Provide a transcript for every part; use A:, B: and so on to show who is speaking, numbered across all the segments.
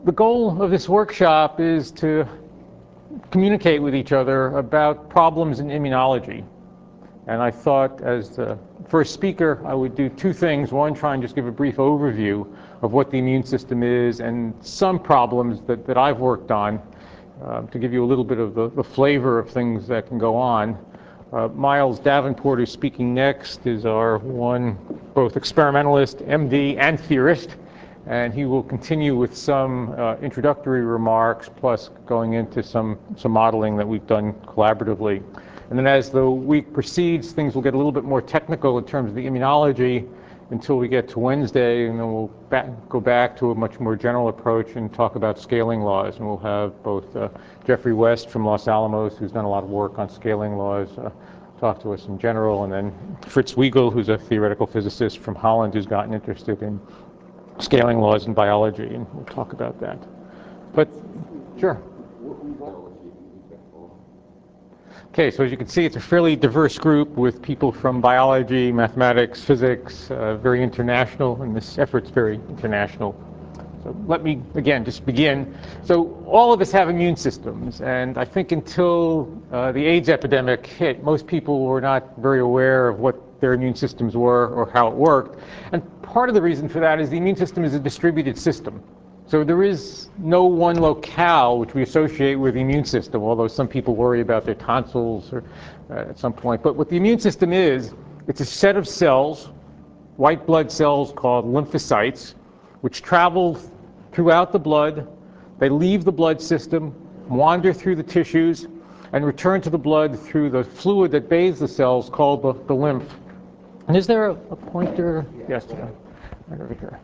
A: the goal of this workshop is to communicate with each other about problems in immunology. And I thought, as the first speaker, I would do two things. One, try and just give a brief overview of what the immune system is and some problems that I've worked on, to give you a little bit of the flavor of things that can go on. Miles Davenport, who's speaking next, is our one both experimentalist, MD, and theorist. And he will continue with some introductory remarks, plus going into some modeling that we've done collaboratively. And then as the week proceeds, things will get a little bit more technical in terms of the immunology until we get to Wednesday, and then we'll go back to a much more general approach and talk about scaling laws. And we'll have both Jeffrey West from Los Alamos, who's done a lot of work on scaling laws, talk to us in general, and then Fritz Wiegel, who's a theoretical physicist from Holland, who's gotten interested in scaling laws in biology, and we'll talk about that. But, sure. Okay, so as you can see, it's a fairly diverse group with people from biology, mathematics, physics, very international, and this effort's very international. So let me, again, just begin. So all of us have immune systems, and I think until the AIDS epidemic hit, most people were not very aware of what their immune systems were or how it worked. And part of the reason for that is the immune system is a distributed system. So there is no one locale which we associate with the immune system, although some people worry about their tonsils or, at some point. But what the immune system is, it's a set of cells, white blood cells called lymphocytes, which travel throughout the blood. They leave the blood system, wander through the tissues, and return to the blood through the fluid that bathes the cells called the lymph. And is there a pointer? Yes, right over here.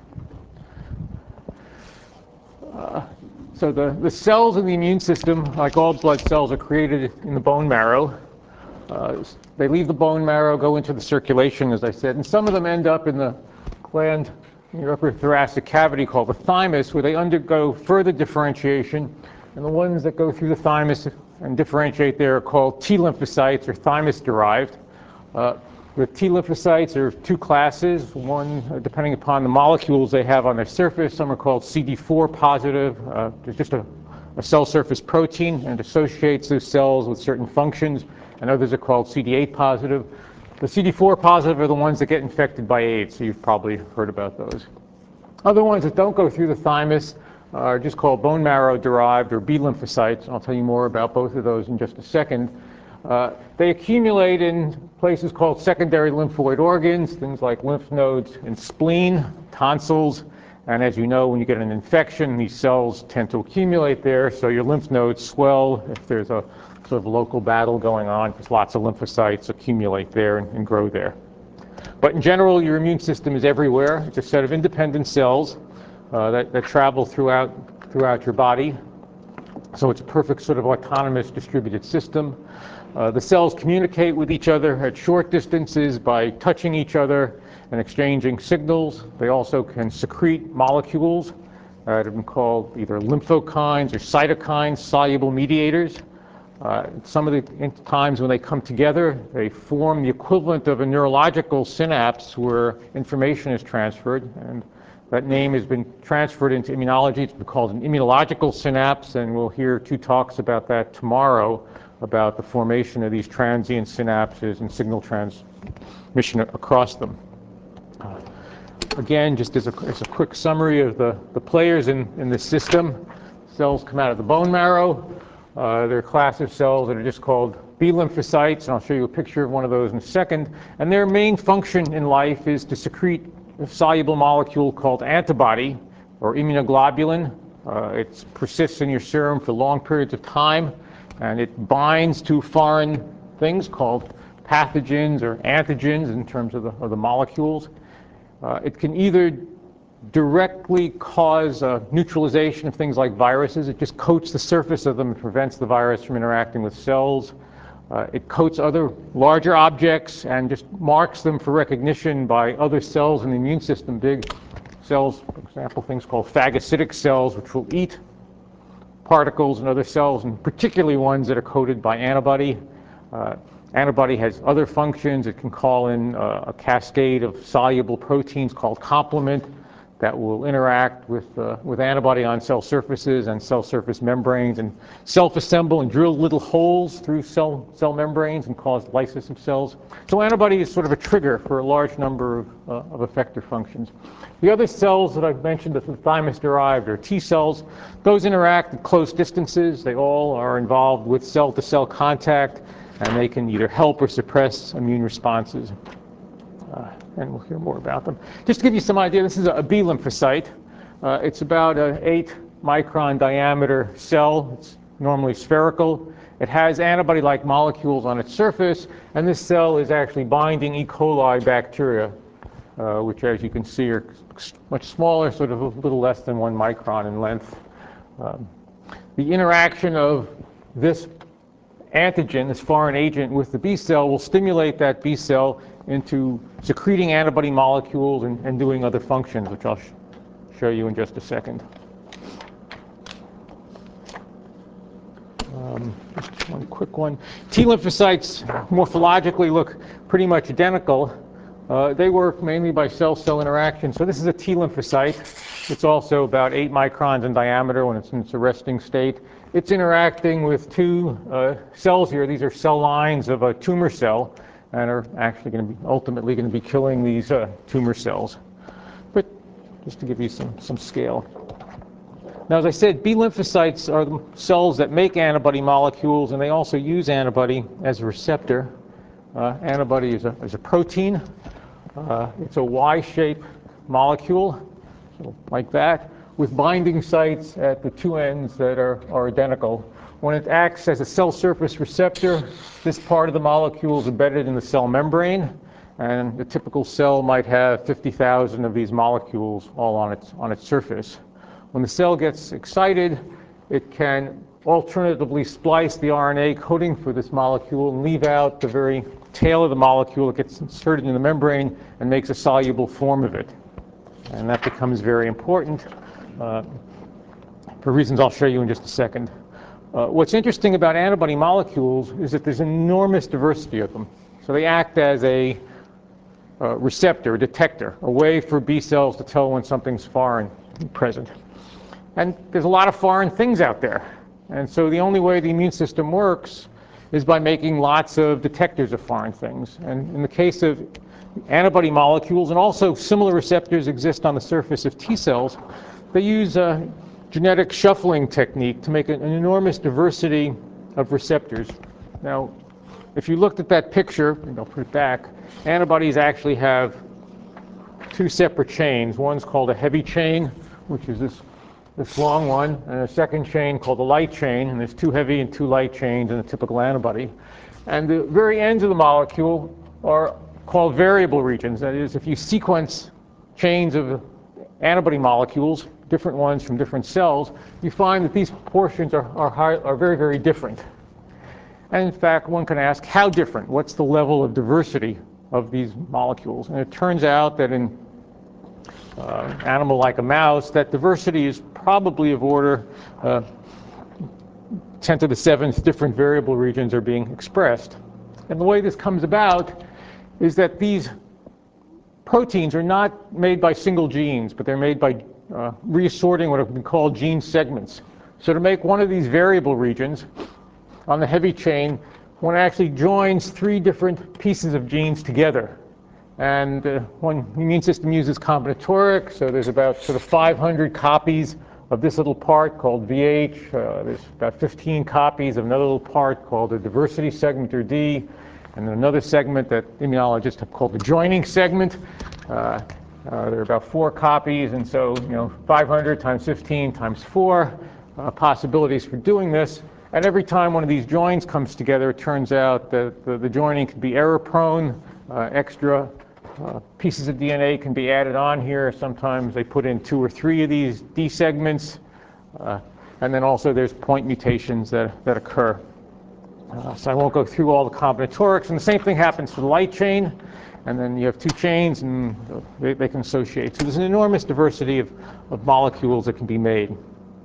A: So the cells in the immune system, like all blood cells, are created in the bone marrow. They leave the bone marrow, go into the circulation, as I said, and some of them end up in the gland in your upper thoracic cavity called the thymus, where they undergo further differentiation. And the ones that go through the thymus and differentiate there are called T lymphocytes, or thymus-derived. The T lymphocytes are two classes. One, depending upon the molecules they have on their surface, some are called CD4 positive. There's just a cell surface protein, and it associates those cells with certain functions. And others are called CD8 positive. The CD4 positive are the ones that get infected by AIDS, so you've probably heard about those. Other ones that don't go through the thymus are just called bone marrow derived, or B lymphocytes. I'll tell you more about both of those in just a second. They accumulate in places called secondary lymphoid organs, things like lymph nodes and spleen, tonsils. And as you know, when you get an infection, these cells tend to accumulate there, so your lymph nodes swell if there's a sort of local battle going on, because lots of lymphocytes accumulate there and grow there. But in general, your immune system is everywhere. It's a set of independent cells that travel throughout your body. So it's a perfect sort of autonomous distributed system. The cells communicate with each other at short distances by touching each other and exchanging signals. They also can secrete molecules that have been called either lymphokines or cytokines, soluble mediators. Some of the times when they come together, they form the equivalent of a neurological synapse where information is transferred. And that name has been transferred into immunology. It's been called an immunological synapse, and we'll hear two talks about that tomorrow, about the formation of these transient synapses and signal transmission across them. Again, just as a quick summary of the players in this system, cells come out of the bone marrow. They're a class of cells that are just called B lymphocytes, and I'll show you a picture of one of those in a second. And their main function in life is to secrete a soluble molecule called antibody, or immunoglobulin. It persists in your serum for long periods of time, and it binds to foreign things called pathogens or antigens in terms of the molecules. It can either directly cause neutralization of things like viruses. It just coats the surface of them and prevents the virus from interacting with cells. It coats other larger objects and just marks them for recognition by other cells in the immune system, big cells, for example, things called phagocytic cells, which will eat particles and other cells, and particularly ones that are coated by antibody. Antibody has other functions. It can call in a cascade of soluble proteins called complement that will interact with antibody on cell surfaces and cell surface membranes and self-assemble and drill little holes through cell membranes and cause lysis of cells. So antibody is sort of a trigger for a large number of effector functions. The other cells that I've mentioned, the thymus-derived or T cells, those interact at close distances. They all are involved with cell-to-cell contact, and they can either help or suppress immune responses. And we'll hear more about them. Just to give you some idea, this is a B lymphocyte. It's about an 8-micron diameter cell. It's normally spherical. It has antibody-like molecules on its surface, and this cell is actually binding E. coli bacteria, which, as you can see, are much smaller, sort of a little less than 1 micron in length. The interaction of this antigen, this foreign agent, with the B cell will stimulate that B cell into secreting antibody molecules and doing other functions, which I'll show you in just a second. Just one quick one. T lymphocytes morphologically look pretty much identical. They work mainly by cell-cell interaction. So this is a T lymphocyte. It's also about 8 microns in diameter when it's in its resting state. It's interacting with two cells here. These are cell lines of a tumor cell, and are actually ultimately going to be killing these tumor cells. But just to give you some scale. Now, as I said, B lymphocytes are the cells that make antibody molecules, and they also use antibody as a receptor. Antibody is a protein. It's a Y-shaped molecule, so like that, with binding sites at the two ends that are identical. When it acts as a cell surface receptor, this part of the molecule is embedded in the cell membrane, and the typical cell might have 50,000 of these molecules all on its surface. When the cell gets excited, it can alternatively splice the RNA coding for this molecule and leave out the very tail of the molecule that gets inserted in the membrane and makes a soluble form of it. And that becomes very important for reasons I'll show you in just a second. What's interesting about antibody molecules is that there's enormous diversity of them. So they act as a receptor, a detector, a way for B cells to tell when something's foreign present. And there's a lot of foreign things out there. And so the only way the immune system works is by making lots of detectors of foreign things. And in the case of antibody molecules, and also similar receptors exist on the surface of T cells, they use a genetic shuffling technique to make an enormous diversity of receptors. Now, if you looked at that picture, and I'll put it back, antibodies actually have two separate chains. One's called a heavy chain, which is this long one, and a second chain called the light chain, and there's two heavy and two light chains in a typical antibody. And the very ends of the molecule are called variable regions. That is, if you sequence chains of antibody molecules, different ones from different cells, you find that these portions are very, very different. And in fact, one can ask, how different? What's the level of diversity of these molecules? And it turns out that in an animal like a mouse, that diversity is probably of order 10 to the 7th different variable regions are being expressed. And the way this comes about is that these proteins are not made by single genes, but they're made by reassorting what have been called gene segments. So to make one of these variable regions on the heavy chain, one actually joins 3 different pieces of genes together. And one immune system uses combinatoric, so there's about sort of 500 copies of this little part called VH. There's about 15 copies of another little part called the diversity segment, or D, and another segment that immunologists have called the joining segment. There are about 4 copies, and so 500 times 15 times 4 possibilities for doing this. And every time one of these joins comes together, it turns out that the joining can be error-prone. Extra pieces of DNA can be added on here. Sometimes they put in 2 or 3 of these D segments. And then also there's point mutations that occur. So I won't go through all the combinatorics. And the same thing happens for the light chain. And then you have 2 chains, and they can associate. So there's an enormous diversity of molecules that can be made.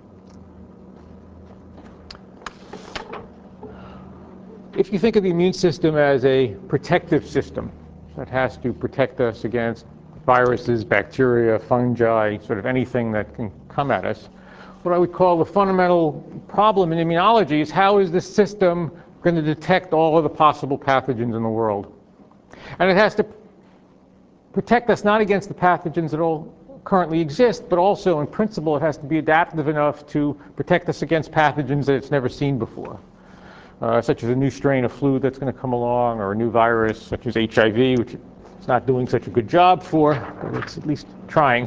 A: If you think of the immune system as a protective system that has to protect us against viruses, bacteria, fungi, sort of anything that can come at us. What I would call the fundamental problem in immunology is how is this system going to detect all of the possible pathogens in the world? And it has to protect us not against the pathogens that all currently exist, but also in principle it has to be adaptive enough to protect us against pathogens that it's never seen before, such as a new strain of flu that's going to come along, or a new virus such as HIV, which it's not doing such a good job for, but it's at least trying.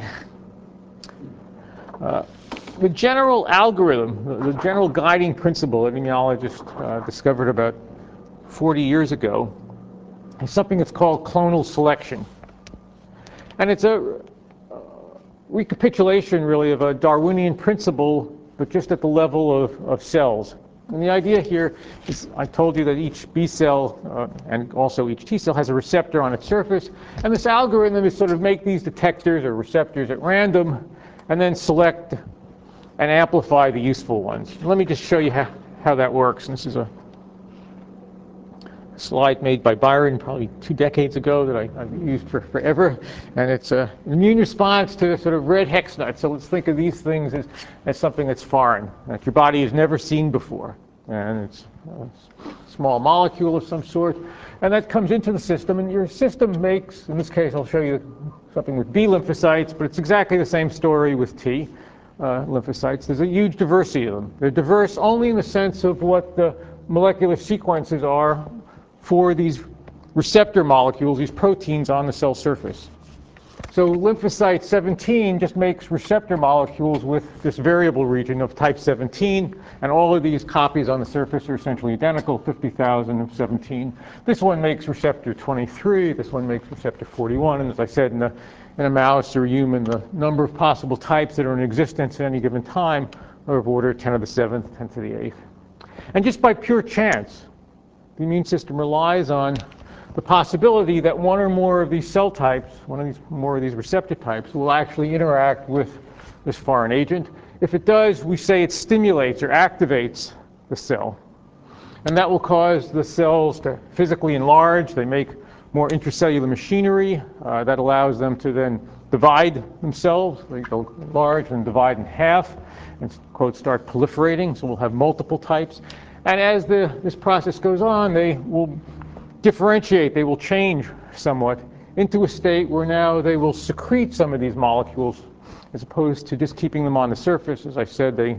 A: The general algorithm, the general guiding principle that immunologists discovered about 40 years ago is something that's called clonal selection. And it's a recapitulation, really, of a Darwinian principle, but just at the level of cells. And the idea here is, I told you that each B cell and also each T cell has a receptor on its surface, and this algorithm is sort of make these detectors or receptors at random, and then select and amplify the useful ones. Let me just show you how that works. And this is a slide made by Byron probably 2 decades ago that I've used for forever. And it's an immune response to sort of red hex nut. So let's think of these things as something that's foreign, that your body has never seen before. And it's a small molecule of some sort. And that comes into the system, and your system makes, in this case I'll show you something with B lymphocytes, but it's exactly the same story with T lymphocytes. There's a huge diversity of them. They're diverse only in the sense of what the molecular sequences are for these receptor molecules, these proteins on the cell surface. So lymphocyte 17 just makes receptor molecules with this variable region of type 17, and all of these copies on the surface are essentially identical, 50,000 of 17. This one makes receptor 23, this one makes receptor 41, and as I said, in a mouse or a human, the number of possible types that are in existence at any given time are of order 10 to the 7th, 10 to the 8th. And just by pure chance, the immune system relies on the possibility that one or more of these cell types, more of these receptor types, will actually interact with this foreign agent. If it does, we say it stimulates or activates the cell. And that will cause the cells to physically enlarge. They make more intracellular machinery that allows them to then divide themselves. They go large and divide in half and, quote, start proliferating. So we'll have multiple types. And as this process goes on, they will differentiate, they will change somewhat into a state where now they will secrete some of these molecules as opposed to just keeping them on the surface. As I said, they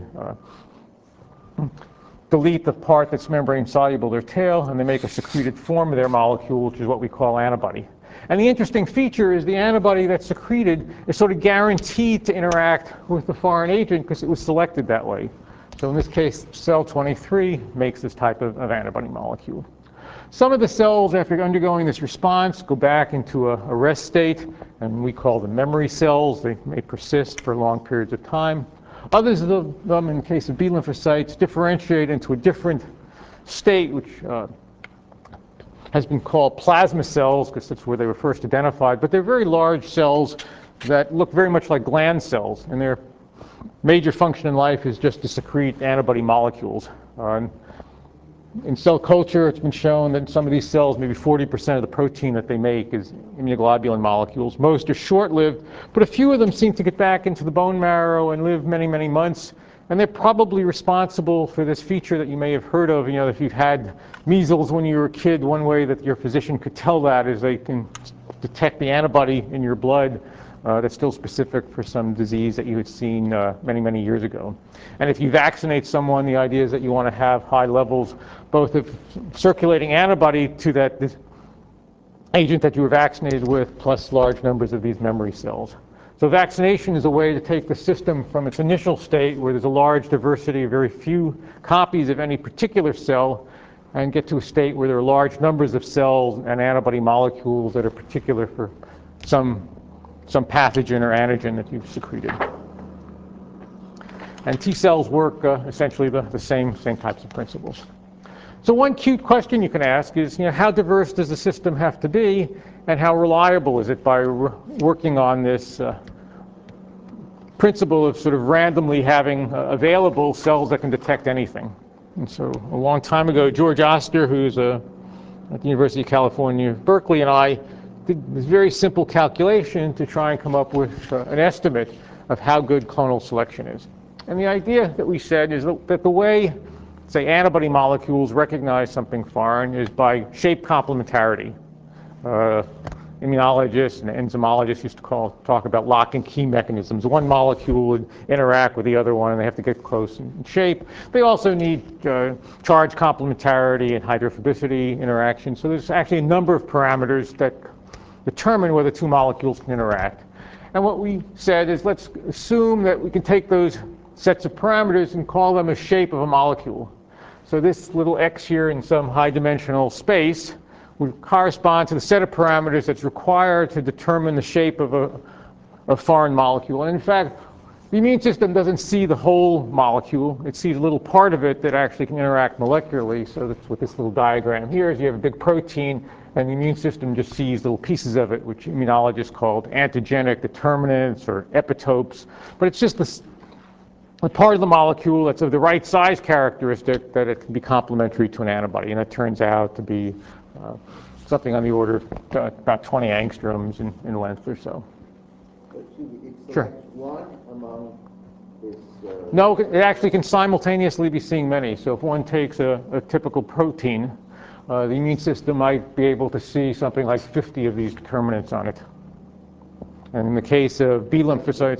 A: delete the part that's membrane soluble, their tail, and they make a secreted form of their molecule, which is what we call antibody. And the interesting feature is the antibody that's secreted is sort of guaranteed to interact with the foreign agent because it was selected that way. So in this case, cell 23 makes this type of antibody molecule. Some of the cells, after undergoing this response, go back into a rest state, and we call them memory cells. They may persist for long periods of time. Others of them, in the case of B lymphocytes, differentiate into a different state, which has been called plasma cells, because that's where they were first identified. But they're very large cells that look very much like gland cells, and their major function in life is just to secrete antibody molecules. In cell culture, it's been shown that in some of these cells, maybe 40% of the protein that they make is immunoglobulin molecules. Most are short-lived, but a few of them seem to get back into the bone marrow and live many, many months. And they're probably responsible for this feature that you may have heard of. You know, if you've had measles when you were a kid, one way that your physician could tell that is they can detect the antibody in your blood that's still specific for some disease that you had seen many, many years ago. And if you vaccinate someone, the idea is that you want to have high levels both of circulating antibody to this agent that you were vaccinated with, plus large numbers of these memory cells. So vaccination is a way to take the system from its initial state, where there's a large diversity of very few copies of any particular cell, and get to a state where there are large numbers of cells and antibody molecules that are particular for some pathogen or antigen that you've secreted. And T cells work essentially the same types of principles. So one cute question you can ask is, how diverse does the system have to be, and how reliable is it by working on this principle of sort of randomly having available cells that can detect anything? And so a long time ago, George Oster, who's at the University of California, Berkeley, and I did this very simple calculation to try and come up with an estimate of how good clonal selection is. And the idea that we said is that the way, say, antibody molecules recognize something foreign is by shape complementarity. Immunologists and enzymologists used to talk about lock and key mechanisms. One molecule would interact with the other one, and they have to get close in shape. They also need charge complementarity and hydrophobicity interaction. So there's actually a number of parameters that determine whether two molecules can interact. And what we said is, let's assume that we can take those sets of parameters and call them a shape of a molecule. So this little x here in some high-dimensional space would correspond to the set of parameters that's required to determine the shape of a foreign molecule. And in fact, the immune system doesn't see the whole molecule. It sees a little part of it that actually can interact molecularly. So that's what this little diagram here is. You have a big protein, and the immune system just sees little pieces of it, which immunologists call antigenic determinants or epitopes. But it's just a part of the molecule that's of the right size characteristic that it can be complementary to an antibody. And it turns out to be something on the order of about 20 angstroms in length or so. Sure.
B: One among this.
A: No, it actually can simultaneously be seeing many. So if one takes a typical protein, the immune system might be able to see something like 50 of these determinants on it. And in the case of B lymphocytes,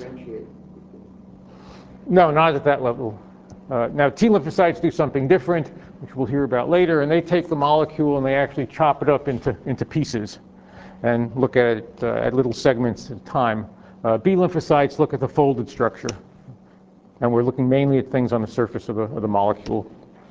A: no, not at that level. Now, T lymphocytes do something different, which we'll hear about later, and they take the molecule and they actually chop it up into pieces and look at it at little segments at a time. B lymphocytes look at the folded structure, and we're looking mainly at things on the surface of the molecule.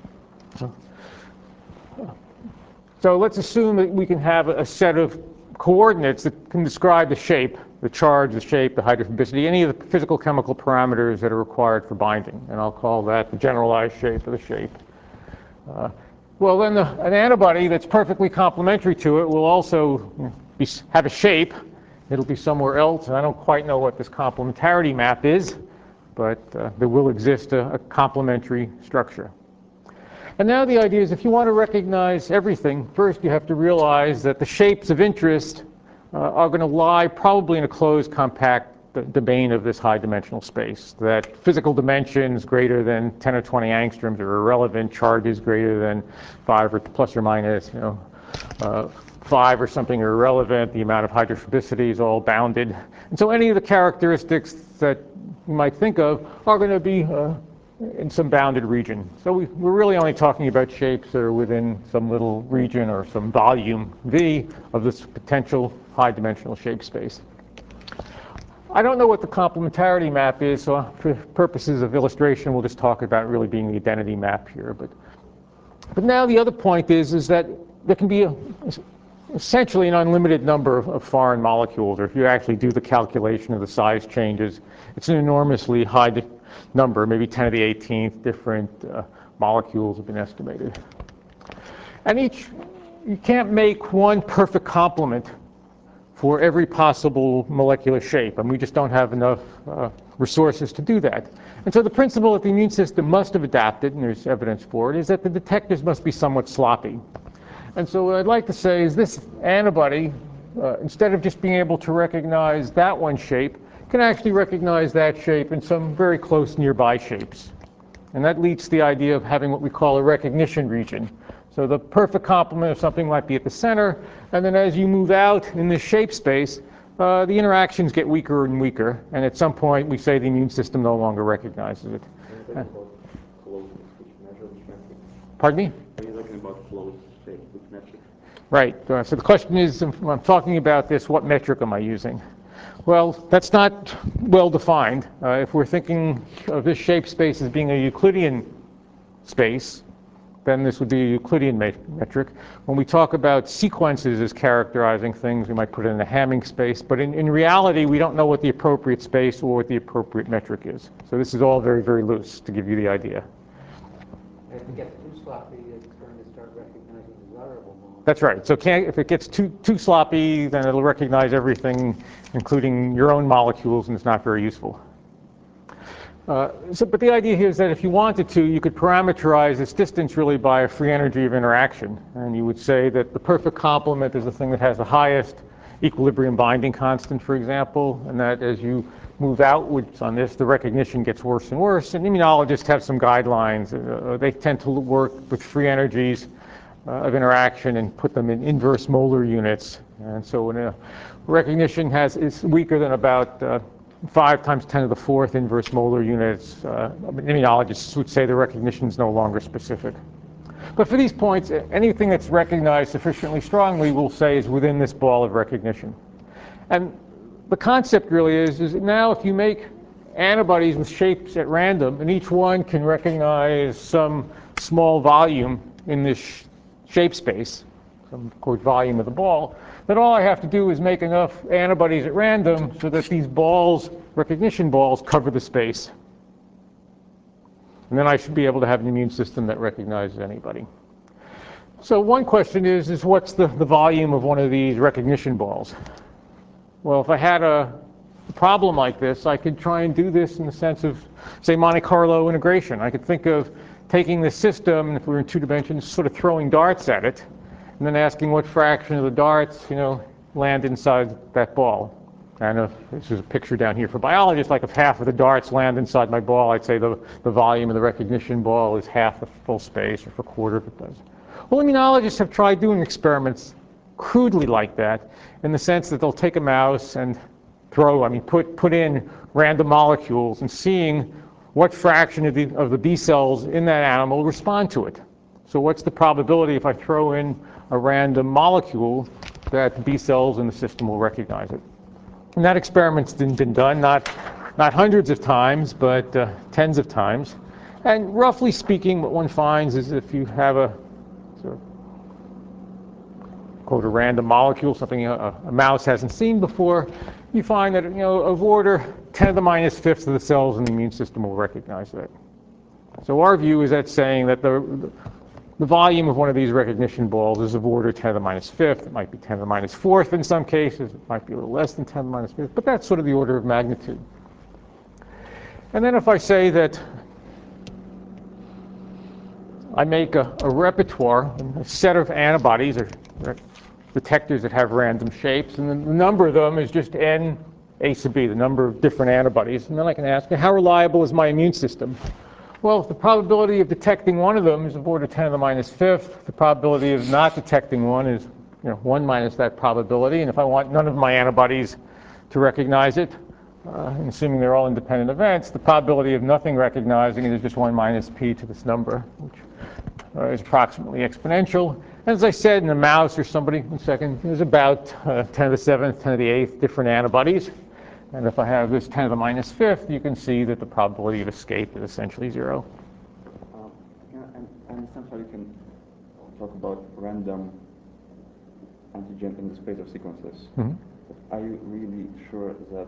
A: So let's assume that we can have a set of coordinates that can describe the shape, the charge, the shape, the hydrophobicity, any of the physical chemical parameters that are required for binding. And I'll call that the generalized shape of the shape. Well, then an antibody that's perfectly complementary to it will also have a shape. It'll be somewhere else, and I don't quite know what this complementarity map is, but there will exist a complementary structure. And now the idea is, if you want to recognize everything, first you have to realize that the shapes of interest are going to lie probably in a closed, compact domain of this high-dimensional space. That physical dimensions greater than 10 or 20 angstroms are irrelevant. Charges greater than 5 or plus or minus, 5 or something are irrelevant. The amount of hydrophobicity is all bounded. And so any of the characteristics that you might think of are going to be in some bounded region. So we're really only talking about shapes that are within some little region or some volume V of this potential high-dimensional shape space. I don't know what the complementarity map is, so for purposes of illustration, we'll just talk about really being the identity map here. But now the other point is that there can be essentially an unlimited number of foreign molecules, or if you actually do the calculation of the size changes, it's an enormously high number, maybe 10 to the 18th different molecules have been estimated. And you can't make one perfect complement for every possible molecular shape, and we just don't have enough resources to do that. And so the principle that the immune system must have adapted, and there's evidence for it, is that the detectors must be somewhat sloppy. And so what I'd like to say is this antibody, instead of just being able to recognize that one shape, can actually recognize that shape in some very close nearby shapes. And that leads to the idea of having what we call a recognition region. So the perfect complement of something might be at the center, and then as you move out in this shape space, the interactions get weaker and weaker, and at some point we say the immune system no longer recognizes it. Pardon me?
B: Are you talking about closed shape, which metric?
A: Right. So the question is, when I'm talking about this, what metric am I using? Well, that's not well defined. If we're thinking of this shape space as being a Euclidean space, then this would be a Euclidean metric. When we talk about sequences as characterizing things, we might put it in a Hamming space. But in reality, we don't know what the appropriate space or what the appropriate metric is. So this is all very, very loose to give you the idea.
C: If it gets too sloppy, it's going to start recognizing desirable molecules.
A: That's right. So if it gets too sloppy, then it'll recognize everything, including your own molecules, and it's not very useful. But the idea here is that if you wanted to, you could parameterize this distance really by a free energy of interaction. And you would say that the perfect complement is the thing that has the highest equilibrium binding constant, for example, and that as you move outwards on this, the recognition gets worse and worse. And immunologists have some guidelines. They tend to work with free energies of interaction and put them in inverse molar units. And so when a recognition is weaker than about 5 times 10 to the 4th inverse molar units, immunologists would say the recognition is no longer specific. But for these points, anything that's recognized sufficiently strongly, we'll say, is within this ball of recognition. And the concept really is now if you make antibodies with shapes at random, and each one can recognize some small volume in this shape space, some quote volume of the ball, then all I have to do is make enough antibodies at random so that these balls, recognition balls, cover the space. And then I should be able to have an immune system that recognizes anybody. So one question is what's the volume of one of these recognition balls? Well, if I had a problem like this, I could try and do this in the sense of, say, Monte Carlo integration. I could think of taking the system, and if we were in 2 dimensions, sort of throwing darts at it, and then asking what fraction of the darts, land inside that ball. And if this is a picture down here for biologists, like if half of the darts land inside my ball, I'd say the volume of the recognition ball is half the full space, or if a quarter if it does. Well, immunologists have tried doing experiments crudely like that, in the sense that they'll take a mouse and put in random molecules and seeing what fraction of the B cells in that animal respond to it. So what's the probability if I throw in a random molecule that the B cells in the system will recognize it? And that experiment's been done, not hundreds of times, but tens of times. And roughly speaking, what one finds is if you have a sort of quote a random molecule, something a mouse hasn't seen before, you find that of order 10 to the minus fifth of the cells in the immune system will recognize that. So our view is that saying that the volume of one of these recognition balls is of order 10 to the minus fifth. It might be 10 to the minus fourth in some cases. It might be a little less than 10 to the minus fifth, but that's sort of the order of magnitude. And then if I say that I make a repertoire, a set of antibodies or detectors that have random shapes, and the number of them is just n A sub b, the number of different antibodies. And then I can ask, how reliable is my immune system? Well, if the probability of detecting one of them is of order 10 to the minus fifth, the probability of not detecting one is 1 minus that probability. And if I want none of my antibodies to recognize it, and assuming they're all independent events, the probability of nothing recognizing it is just 1 minus p to this number, which is approximately exponential. As I said, in a mouse or somebody, there's about 10 to the 7th, 10 to the 8th different antibodies. And if I have this 10 to the minus fifth, you can see that the probability of escape is essentially 0.
B: And essentially you can talk about random antigen in the space of sequences.
A: Mm-hmm.
B: Are you really sure that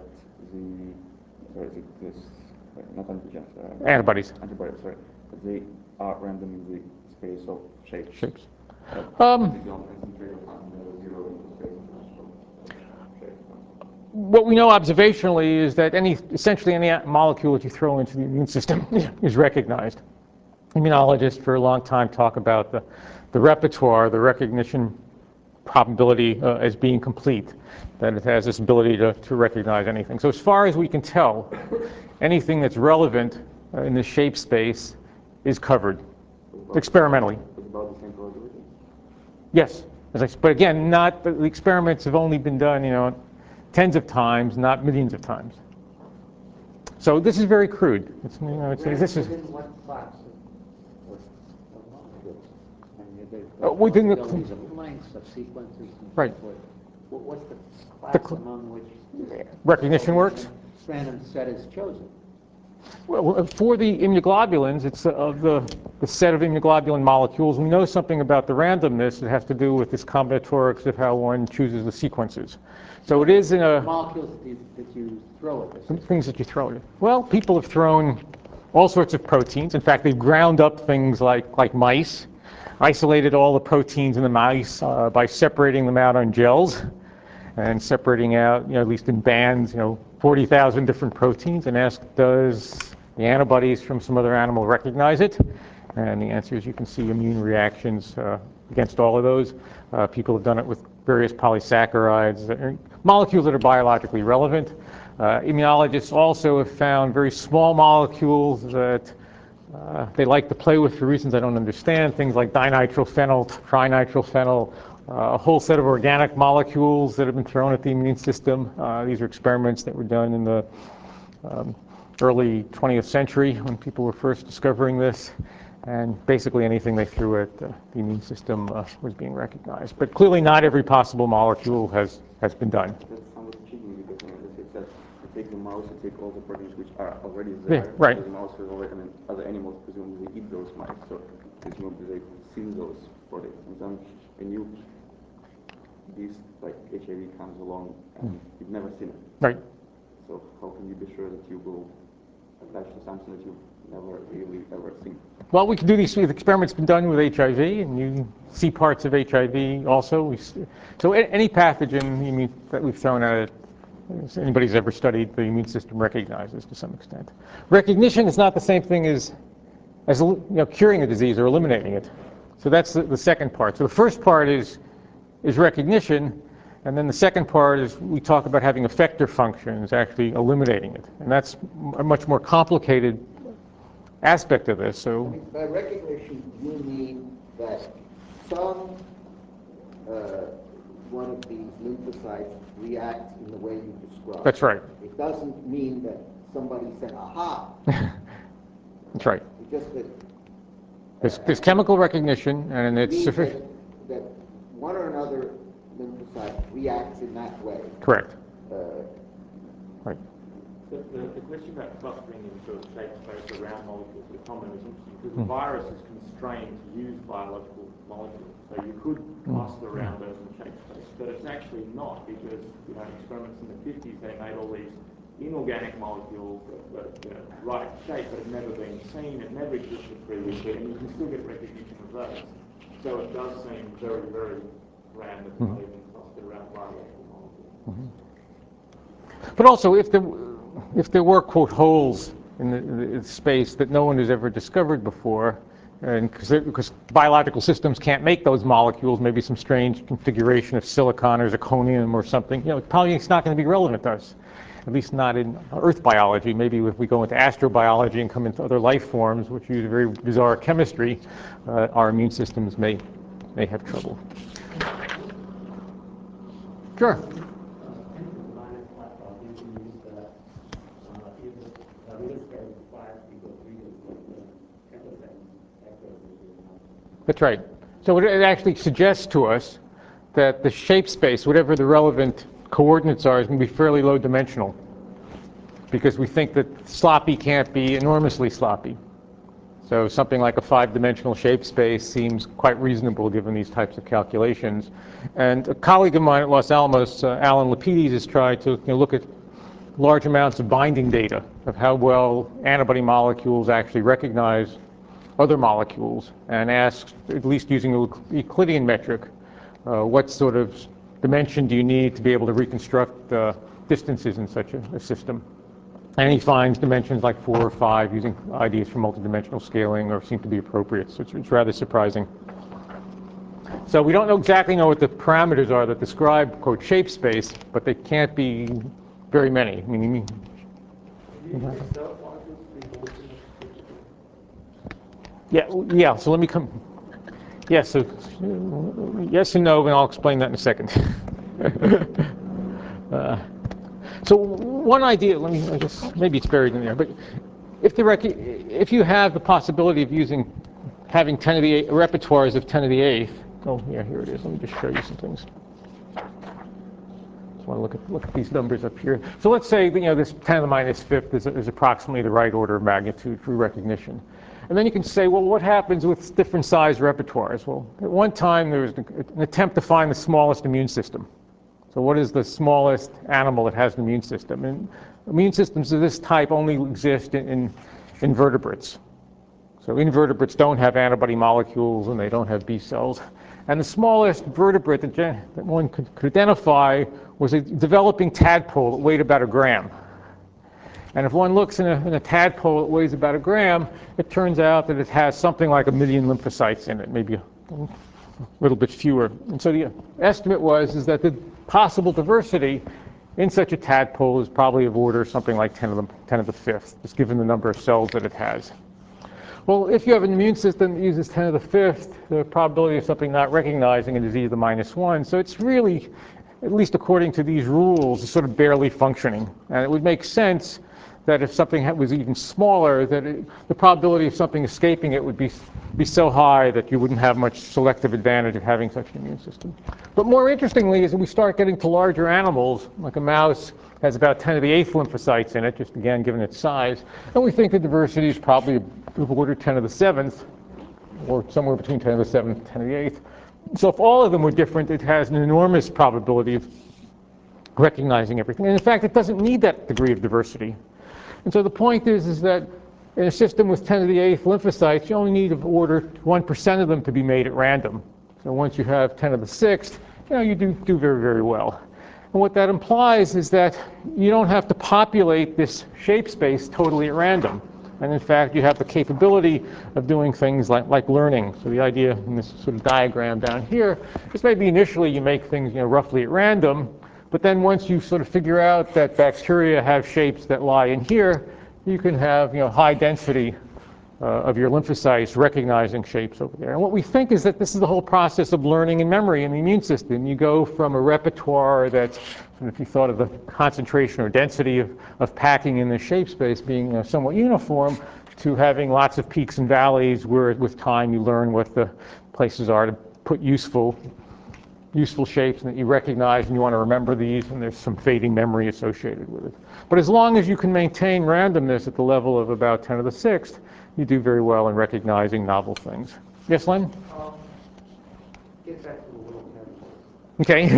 B: not antigens,
A: Antibodies.
B: Antibodies, sorry. They are random in the space of shapes?
A: Shapes.
B: They don't concentrate on the 0 in the space of shapes.
A: What we know observationally is that essentially any molecule that you throw into the immune system is recognized. Immunologists for a long time talk about the repertoire, the recognition probability as being complete, that it has this ability to recognize anything. So as far as we can tell, anything that's relevant in the shape space is covered experimentally.
B: It's about the same probability?
A: Yes, but again, the experiments have only been done, tens of times, not millions of times. So this is very crude. This is.
C: Within what class of molecules?
A: Within the
C: possibilities of lengths of sequences and
A: right.
C: so forth. What's the class among which
A: recognition works?
C: Random set is chosen.
A: Well, for the immunoglobulins, it's of the set of immunoglobulin molecules. We know something about the randomness. It has to do with this combinatorics of how one chooses the sequences. So it is in a...
C: Molecules that you throw at this.
A: Things that you throw at it. Well, people have thrown all sorts of proteins. In fact, they've ground up things like mice, isolated all the proteins in the mice by separating them out on gels, and separating out, at least in bands, 40,000 different proteins, and asked, does the antibodies from some other animal recognize it? And the answer is you can see immune reactions against all of those. People have done it with various polysaccharides, molecules that are biologically relevant. Immunologists also have found very small molecules that they like to play with for reasons I don't understand, things like dinitrophenyl, trinitrophenyl, a whole set of organic molecules that have been thrown at the immune system. These are experiments that were done in the early 20th century when people were first discovering this. And basically anything they threw at the immune system was being recognized. But clearly not every possible molecule has been done.
B: That's somewhat cheating because let's say that you take the mouse, you take all the proteins which are already there.
A: Yeah, right.
B: The mouse has already, other animals presumably they eat those mice, so presumably they've seen those proteins. And then when these like HIV comes along and you've never seen it.
A: Right.
B: So how can you be sure that you will attach to something that you've never really ever seen?
A: Well, we can do these experiments been done with HIV, and you see parts of HIV also. So any pathogen that we've thrown at it, anybody's ever studied the immune system recognizes to some extent. Recognition is not the same thing as curing a disease or eliminating it. So that's the second part. So the first part is recognition, and then the second part is we talk about having effector functions, actually eliminating it. And that's a much more complicated aspect of this. So
D: by recognition, you mean that some one of these lymphocytes reacts in the way you described.
A: That's right.
D: It doesn't mean that somebody said, aha.
A: That's right.
D: It's just that
A: There's chemical recognition, and it's sufficient.
D: That one or another lymphocyte reacts in that way.
A: Correct. Right.
E: The question about clustering in sort of shape space around molecules is common is interesting because the virus is constrained to use biological molecules. So you could cluster around those in shape space, but it's actually not because experiments in the 50s they made all these inorganic molecules that right shape but have never been seen, have never existed previously, and you can still get recognition of those. So it does seem very, very random that they even cluster around biological molecules.
A: But also, if there were, quote, holes in the space that no one has ever discovered before, and because biological systems can't make those molecules, maybe some strange configuration of silicon or zirconium or something, probably it's not going to be relevant to us, at least not in Earth biology. Maybe if we go into astrobiology and come into other life forms, which use very bizarre chemistry, our immune systems may have trouble. Sure. That's right. So it actually suggests to us that the shape space, whatever the relevant coordinates are, is going to be fairly low dimensional, because we think that sloppy can't be enormously sloppy. So something like a 5-dimensional shape space seems quite reasonable given these types of calculations. And a colleague of mine at Los Alamos, Alan Lapidus, has tried to look at large amounts of binding data of how well antibody molecules actually recognize other molecules, and asks, at least using the Euclidean metric, what sort of dimension do you need to be able to reconstruct distances in such a system? And he finds dimensions like 4 or 5 using ideas for multidimensional scaling or seem to be appropriate. So it's rather surprising. So we don't exactly know what the parameters are that describe, quote, shape space, but they can't be very many. Yeah, so let me come. Yes, so yes and no, and I'll explain that in a second. So one idea, I guess maybe it's buried in there, but if you have the possibility of having 10 to the 8 repertoires of 10 to the 8th, oh yeah, here it is. Let me just show you some things. Just want to look at these numbers up here. So let's say this 10 to the minus 5th is approximately the right order of magnitude for recognition. And then you can say, well, what happens with different size repertoires? Well, at one time there was an attempt to find the smallest immune system. So what is the smallest animal that has an immune system? And immune systems of this type only exist in invertebrates. So invertebrates don't have antibody molecules and they don't have B cells. And the smallest vertebrate that one could identify was a developing tadpole that weighed about 1 gram. And if one looks in a tadpole that weighs about 1 gram, it turns out that it has something like 1 million lymphocytes in it, maybe little bit fewer. And so the estimate is that the possible diversity in such a tadpole is probably of order something like 10 to the fifth, just given the number of cells that it has. Well, if you have an immune system that uses 10 to the fifth, the probability of something not recognizing it is e to the -1. So it's really, at least according to these rules, is sort of barely functioning. And it would make sense that if something was even smaller, that the probability of something escaping it would be so high that you wouldn't have much selective advantage of having such an immune system. But more interestingly is that we start getting to larger animals, like a mouse has about 10 to the 8th lymphocytes in it, just again given its size, and we think the diversity is probably of order 10 to the 7th, or somewhere between 10 to the 7th and 10 to the 8th. So if all of them were different, it has an enormous probability of recognizing everything. And in fact, it doesn't need that degree of diversity. And so the point is that in a system with 10 to the 8th lymphocytes, you only need of order 1% of them to be made at random. So once you have 10 to the 6th, you do very, very well. And what that implies is that you don't have to populate this shape space totally at random. And in fact, you have the capability of doing things like learning. So the idea in this sort of diagram down here is maybe initially you make things roughly at random, but then once you sort of figure out that bacteria have shapes that lie in here, you can have high density of your lymphocytes recognizing shapes over there. And what we think is that this is the whole process of learning and memory in the immune system. You go from a repertoire that's, if you thought of the concentration or density of packing in the shape space being somewhat uniform, to having lots of peaks and valleys where with time you learn what the places are to put useful shapes that you recognize and you want to remember these, and there's some fading memory associated with it. But as long as you can maintain randomness at the level of about 10 to the 6th, you do very well in recognizing novel things. Yes, Len?
C: Get back to the little tadpoles.
A: Okay.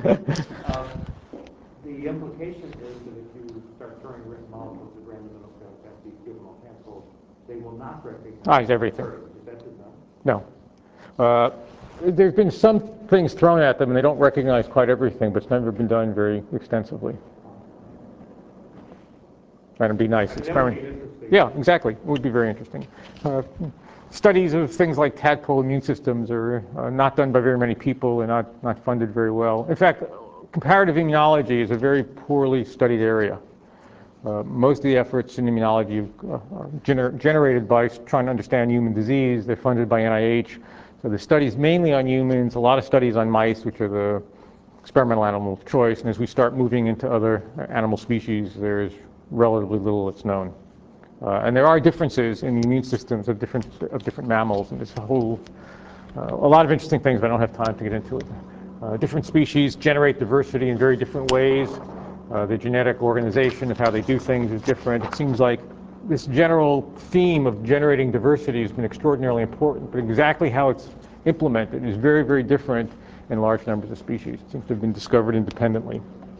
C: The implication is that if you start throwing written molecules at random at these given tadpoles, they will not recognize
A: everything.
C: Is that enough?
A: No. There's been some things thrown at them, and they don't recognize quite everything, but it's never been done very extensively. That'd be nice experiment. Yeah, exactly. It would be very interesting. Studies of things like tadpole immune systems are not done by very many people and not funded very well. In fact, comparative immunology is a very poorly studied area. Most of the efforts in immunology are generated by trying to understand human disease. They're funded by NIH. So the studies mainly on humans, a lot of studies on mice, which are the experimental animal of choice. And as we start moving into other animal species, there's relatively little that's known. And there are differences in the immune systems of different mammals, and there's a lot of interesting things, but I don't have time to get into it. Different species generate diversity in very different ways. The genetic organization of how they do things is different. It seems like this general theme of generating diversity has been extraordinarily important, but exactly how it's implemented is very, very different in large numbers of species. It seems to have been discovered independently.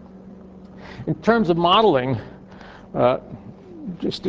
A: In terms of modeling, I just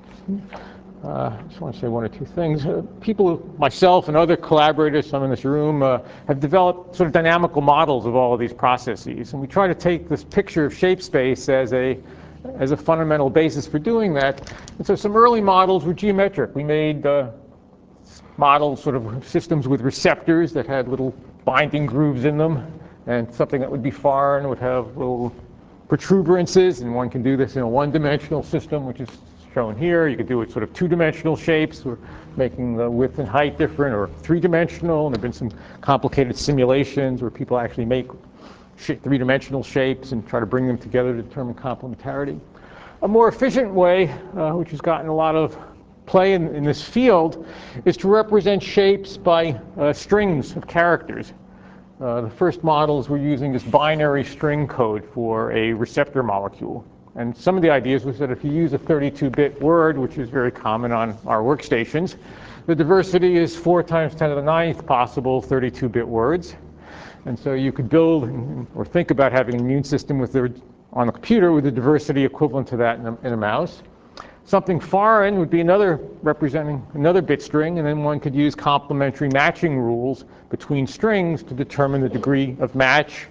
A: want to say one or two things. People, myself and other collaborators, some in this room, have developed sort of dynamical models of all of these processes. And we try to take this picture of shape space as a fundamental basis for doing that. And so some early models were geometric. We made models, sort of systems with receptors that had little binding grooves in them, and something that would be foreign would have little protuberances, and one can do this in a one-dimensional system, which is shown here. You could do it sort of two-dimensional shapes, or making the width and height different, or three-dimensional, and there have been some complicated simulations where people actually make three-dimensional shapes and try to bring them together to determine complementarity. A more efficient way, which has gotten a lot of play in this field, is to represent shapes by strings of characters. The first models were using this binary string code for a receptor molecule. And some of the ideas was that if you use a 32-bit word, which is very common on our workstations, the diversity is 4 times 10 to the 9th possible 32-bit words. And so you could build or think about having an immune system on a computer with a diversity equivalent to that in a mouse. Something foreign would be representing another bit string, and then one could use complementary matching rules between strings to determine the degree of match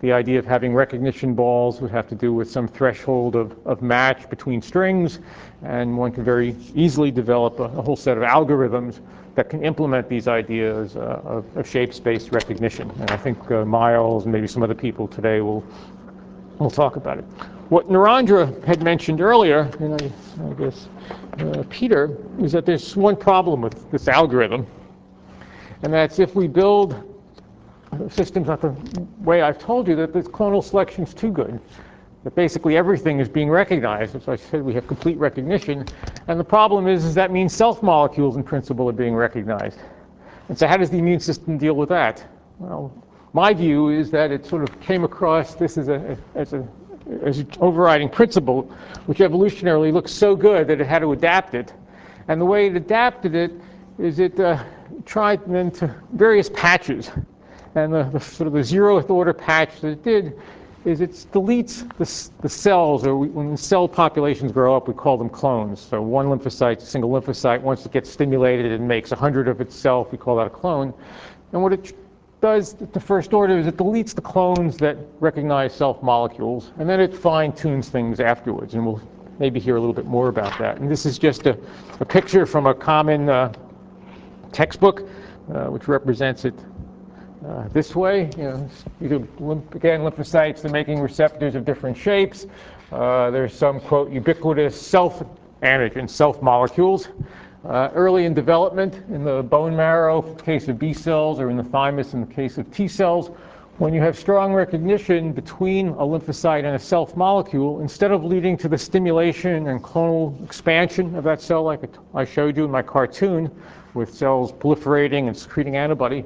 A: the idea of having recognition balls would have to do with some threshold of match between strings, and one can very easily develop a whole set of algorithms that can implement these ideas of shape-space recognition. And I think Miles and maybe some other people today will talk about it. What Narendra had mentioned earlier, and I guess Peter, is that there's one problem with this algorithm, and that's if we build systems not the way I've told you, that this clonal selection is too good. That basically everything is being recognized. As I said, we have complete recognition. And the problem is that means self molecules in principle are being recognized. And so how does the immune system deal with that? Well, my view is that it sort of came across this as an overriding principle, which evolutionarily looks so good that it had to adapt it. And the way it adapted it is it tried then to various patches. And the sort of the 0th order patch that it did is it deletes the cells, or when cell populations grow up, we call them clones. So one lymphocyte, a single lymphocyte, once it gets stimulated and makes 100 of itself, we call that a clone. And what it does at the first order is it deletes the clones that recognize self molecules, and then it fine-tunes things afterwards. And we'll maybe hear a little bit more about that. And this is just a picture from a common textbook, which represents it this way. Again, lymphocytes, they're making receptors of different shapes. There's some, quote, ubiquitous self-antigen, self-molecules. Early in development, in the bone marrow, in the case of B cells, or in the thymus, in the case of T cells, when you have strong recognition between a lymphocyte and a self-molecule, instead of leading to the stimulation and clonal expansion of that cell, like I showed you in my cartoon, with cells proliferating and secreting antibody,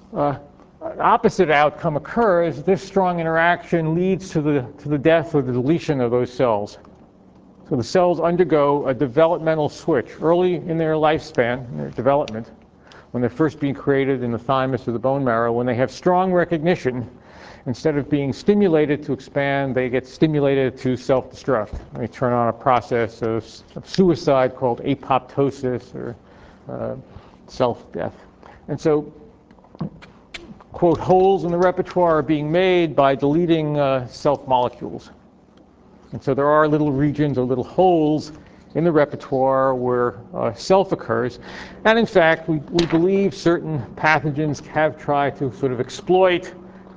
A: an opposite outcome occurs. This strong interaction leads to the death or the deletion of those cells. So the cells undergo a developmental switch early in their lifespan, in their development, when they're first being created in the thymus or the bone marrow. When they have strong recognition, instead of being stimulated to expand, they get stimulated to self-destruct. They turn on a process of suicide called apoptosis, or self-death. And so, quote, holes in the repertoire are being made by deleting self-molecules. And so there are little regions or little holes in the repertoire where self occurs. And in fact, we believe certain pathogens have tried to sort of exploit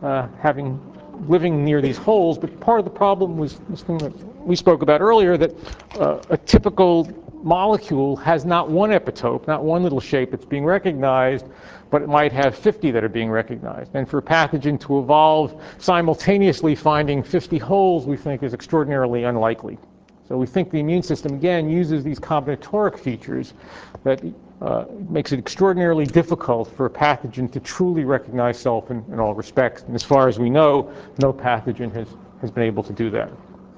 A: living near these holes. But part of the problem was this thing that we spoke about earlier, that a typical molecule has not one epitope, not one little shape that's being recognized, but it might have 50 that are being recognized. And for a pathogen to evolve simultaneously finding 50 holes, we think is extraordinarily unlikely. So we think the immune system, again, uses these combinatoric features that makes it extraordinarily difficult for a pathogen to truly recognize self in all respects. And as far as we know, no pathogen has been able to do that.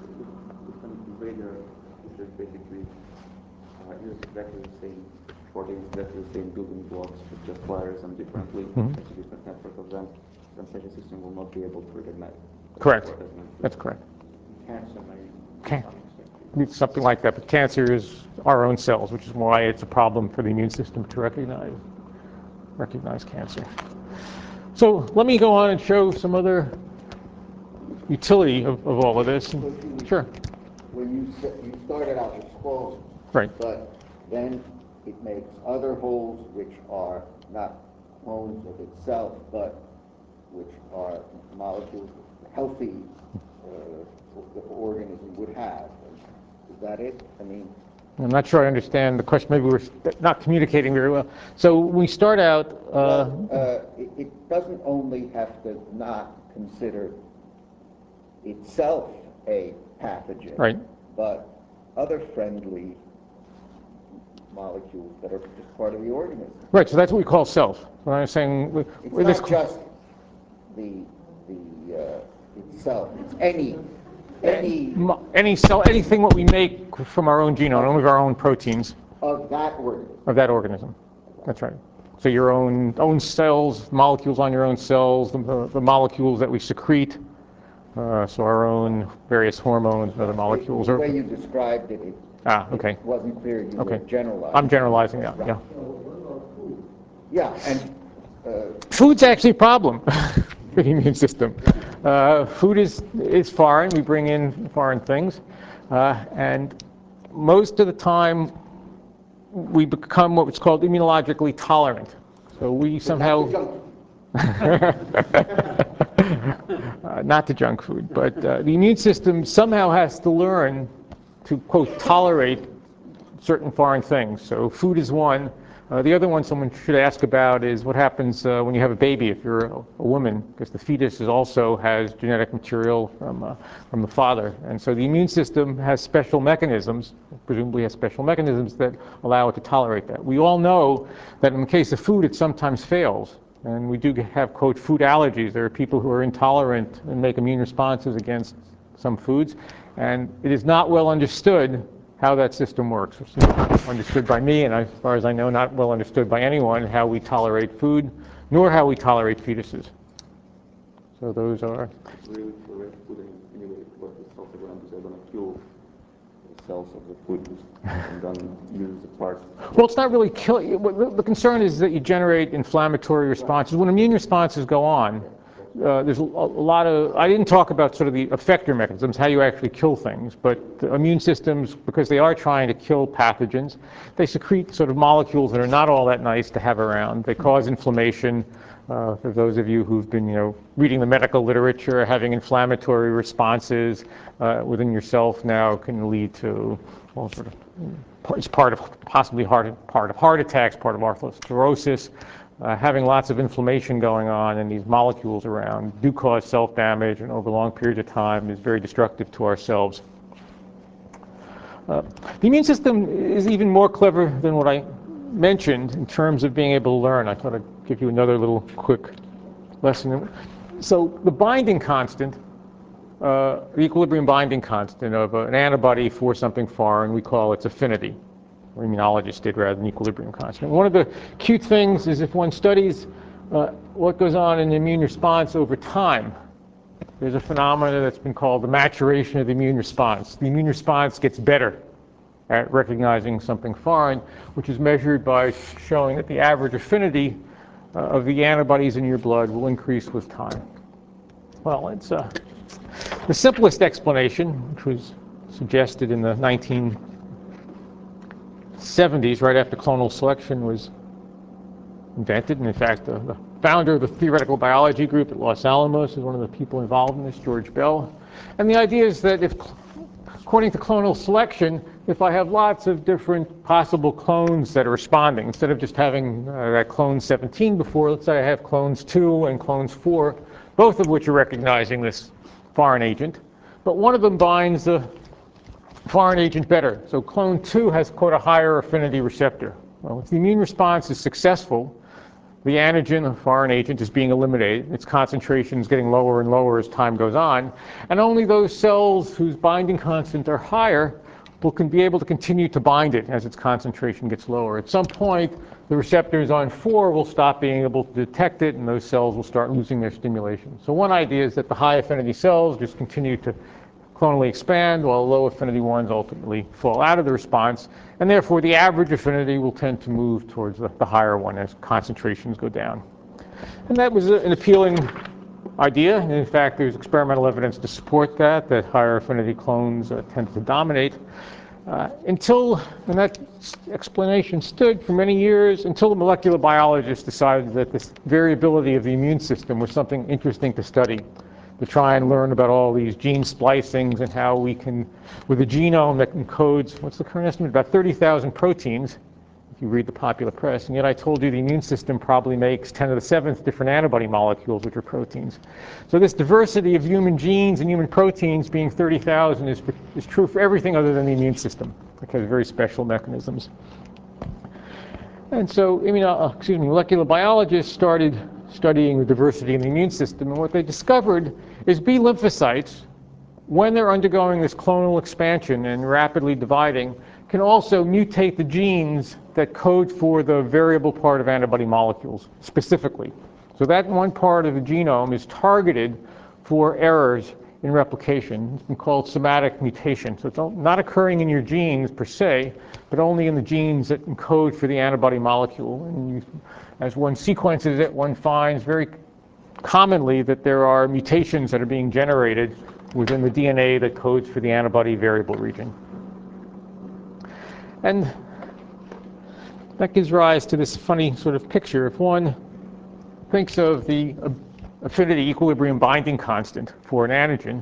B: Basically, use exactly the same proteins, exactly the same building blocks, but just wires them differently, a different network of them, then such a system will not be able to recognize.
A: Correct. That's correct.
E: Cancer may
A: Something like that, but cancer is our own cells, which is why it's a problem for the immune system to recognize cancer. So let me go on and show some other utility of all of this. Sure.
D: When you started out with clones,
A: right,
D: but then it makes other holes which are not clones of itself, but which are molecules healthy the organism would have. Is that it? I mean,
A: I'm not sure I understand the question. Maybe we're not communicating very well. So we start out.
D: It doesn't only have to not consider itself a pathogen,
A: right,
D: but other friendly molecules that are just part of the organism.
A: Right. So that's what we call self. What I'm saying.
D: It's not just the itself. It's any
A: cell, anything what we make from our own genome, only our own proteins
D: of that organism.
A: Of that organism. That's right. So your own cells, molecules on your own cells, the molecules that we secrete. So our own various hormones and other molecules.
D: The way you described it,
A: okay.
D: It wasn't clear. You were generalizing.
A: I'm generalizing now.
D: Right.
A: Yeah.
D: Yeah, and
A: food's actually a problem. for the immune system. Food is foreign. We bring in foreign things. And most of the time, we become what's called immunologically tolerant. So we somehow... not to junk food, but the immune system somehow has to learn to, quote, tolerate certain foreign things. So food is one. The other one someone should ask about is what happens when you have a baby if you're a woman, because the fetus also has genetic material from the father. And so the immune system has special mechanisms, presumably has special mechanisms that allow it to tolerate that. We all know that in the case of food, it sometimes fails. And we do have, quote, food allergies. There are people who are intolerant and make immune responses against some foods. And it is not well understood how that system works. It's not understood by me, and as far as I know, not well understood by anyone, how we tolerate food, nor how we tolerate fetuses. So those are...
B: Really correct food anyway, what the cells are going to do, they're going to kill the cells of the food and then use the parts.
A: Well, it's not really killing. The concern is that you generate inflammatory responses. When immune responses go on, there's a lot of... I didn't talk about sort of the effector mechanisms, how you actually kill things, but the immune systems, because they are trying to kill pathogens, they secrete sort of molecules that are not all that nice to have around. They cause inflammation. For those of you who've been, reading the medical literature, having inflammatory responses within yourself now can lead to, well, sort of, it's part of possibly part of heart attacks, part of atherosclerosis. Having lots of inflammation going on and these molecules around do cause self-damage, and over long periods of time is very destructive to ourselves. The immune system is even more clever than what I mentioned in terms of being able to learn. I thought I'd give you another little quick lesson. So the binding constant, the equilibrium binding constant of an antibody for something foreign, we call its affinity. Or immunologists did rather than equilibrium constant. One of the cute things is if one studies what goes on in the immune response over time, there's a phenomenon that's been called the maturation of the immune response. The immune response gets better at recognizing something foreign, which is measured by showing that the average affinity of the antibodies in your blood will increase with time. Well, it's the simplest explanation, which was suggested in the 1970s, right after clonal selection was invented. And in fact, the founder of the theoretical biology group at Los Alamos is one of the people involved in this, George Bell. And the idea is that if, according to clonal selection, if I have lots of different possible clones that are responding, instead of just having that clone 17 before, let's say I have clones 2 and clones 4, both of which are recognizing this foreign agent, but one of them binds the foreign agent better. So clone 2 has, quote, a higher affinity receptor. Well, if the immune response is successful, the antigen, the foreign agent, is being eliminated. Its concentration is getting lower and lower as time goes on. And only those cells whose binding constant are higher can be able to continue to bind it as its concentration gets lower. At some point, the receptors on 4 will stop being able to detect it, and those cells will start losing their stimulation. So one idea is that the high affinity cells just continue to clonally expand, while low affinity ones ultimately fall out of the response, and therefore the average affinity will tend to move towards the higher one as concentrations go down. And that was an appealing idea, and in fact there's experimental evidence to support that higher affinity clones tend to dominate. And that explanation stood for many years until the molecular biologists decided that this variability of the immune system was something interesting to study, to try and learn about all these gene splicings and how we can, with a genome that encodes, what's the current estimate, about 30,000 proteins, if you read the popular press, and yet I told you the immune system probably makes 10 to the 7th different antibody molecules, which are proteins. So this diversity of human genes and human proteins being 30,000 is true for everything other than the immune system, which has very special mechanisms. And so molecular biologists started studying the diversity in the immune system, and what they discovered is B lymphocytes, when they're undergoing this clonal expansion and rapidly dividing, can also mutate the genes that code for the variable part of antibody molecules specifically. So that one part of the genome is targeted for errors in replication. It's been called somatic mutation. So it's not occurring in your genes per se, but only in the genes that encode for the antibody molecule. And as one sequences it, one finds very commonly that there are mutations that are being generated within the DNA that codes for the antibody variable region. And that gives rise to this funny sort of picture. If one thinks of the affinity equilibrium binding constant for an antigen,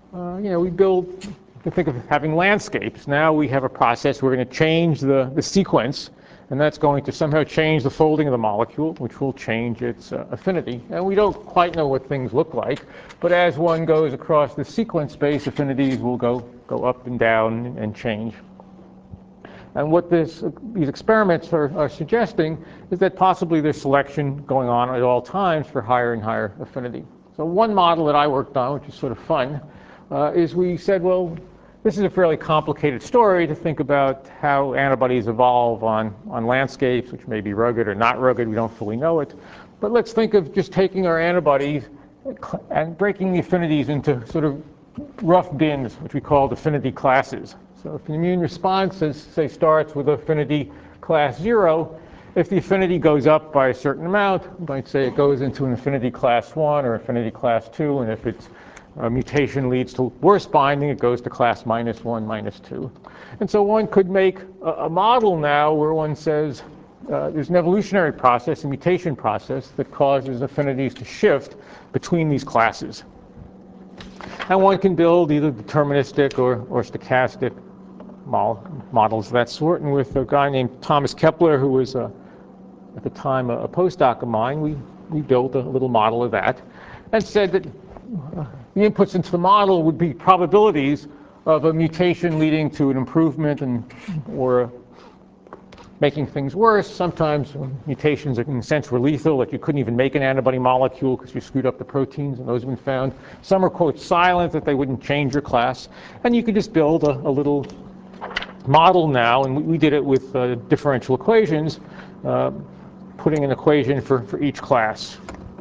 A: we think of having landscapes. Now we have a process, we're going to change the sequence, and that's going to somehow change the folding of the molecule, which will change its affinity. And we don't quite know what things look like, but as one goes across the sequence space, affinities will go up and down and change. And what these experiments are suggesting is that possibly there's selection going on at all times for higher and higher affinity. So one model that I worked on, which is sort of fun, is we said, well, this is a fairly complicated story to think about how antibodies evolve on landscapes, which may be rugged or not rugged. We don't fully know it. But let's think of just taking our antibodies and breaking the affinities into sort of rough bins, which we call affinity classes. So if an immune response, say, starts with affinity class 0, if the affinity goes up by a certain amount, we might say it goes into an affinity class 1 or affinity class 2, and if its mutation leads to worse binding, it goes to class -1, -2. And so one could make a model now where one says there's an evolutionary process, a mutation process, that causes affinities to shift between these classes. And one can build either deterministic or stochastic models of that sort. And with a guy named Thomas Kepler, who was at the time a postdoc of mine, we built a little model of that and said that the inputs into the model would be probabilities of a mutation leading to an improvement or making things worse. Sometimes mutations, in a sense, were lethal, that you couldn't even make an antibody molecule because you screwed up the proteins, and those have been found. Some are, quote, silent, that they wouldn't change your class. And you could just build a little model now, and we did it with differential equations, putting an equation for each class.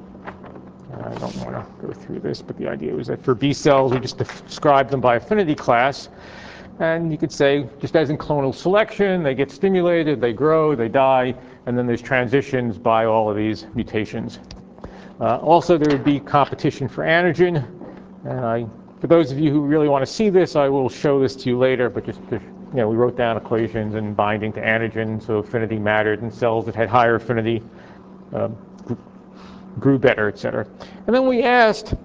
A: I don't want to go through this, but the idea was that for B cells, we just describe them by affinity class. And you could say, just as in clonal selection, they get stimulated, they grow, they die, and then there's transitions by all of these mutations. Also, there would be competition for antigen. And for those of you who really want to see this, I will show this to you later, but just we wrote down equations and binding to antigen, so affinity mattered, and cells that had higher affinity grew better, et cetera. And then we asked,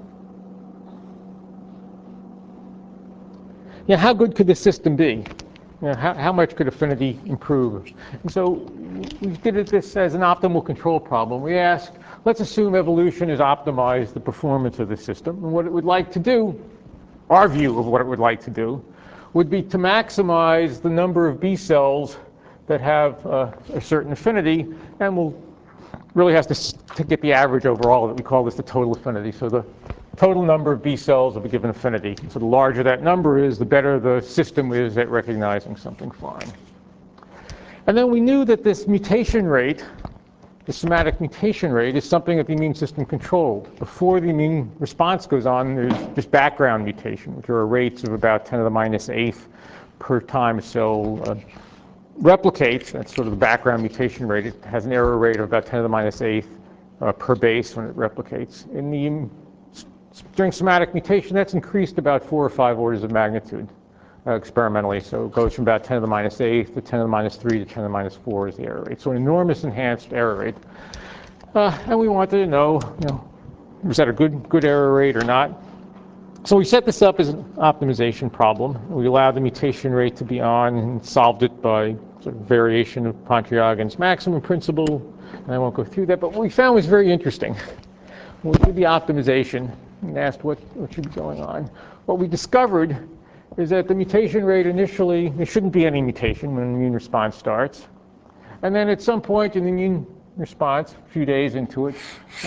A: how good could the system be? How much could affinity improve? And so we did this as an optimal control problem. We asked, let's assume evolution has optimized the performance of the system. And what it would like to do, our view of what it would like to do, would be to maximize the number of B cells that have a certain affinity, and we'll really has to get the average overall. That we call this the total affinity. So the total number of B cells of a given affinity. So the larger that number is, the better the system is at recognizing something foreign. And then we knew that this mutation rate, the somatic mutation rate, is something that the immune system controlled. Before the immune response goes on, there's just background mutation, which are rates of about 10 to the -8th per time a cell replicates. That's sort of the background mutation rate. It has an error rate of about 10 to the -8th per base when it replicates. During somatic mutation, that's increased about 4 or 5 orders of magnitude experimentally. So it goes from about 10 to the -8th to 10 to the -3 to 10 to the -4 is the error rate. So an enormous enhanced error rate. And we wanted to know, was that a good error rate or not? So we set this up as an optimization problem. We allowed the mutation rate to be on and solved it by sort of variation of Pontryagin's maximum principle. And I won't go through that, but what we found was very interesting. When we did the optimization and asked what should be going on, what we discovered is that the mutation rate initially, there shouldn't be any mutation when an immune response starts. And then at some point in the immune response, a few days into it,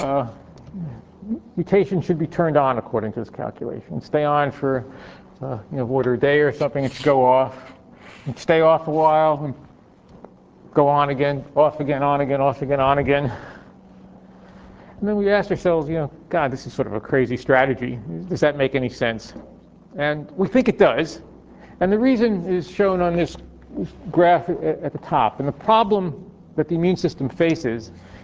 A: mutation should be turned on according to this calculation. Stay on for order a day or something, it should go off. And stay off a while, and go on again, off again, on again, off again, on again. And then we asked ourselves, God, this is sort of a crazy strategy. Does that make any sense? And we think it does. And the reason is shown on this graph at the top. And the problem that the immune system faces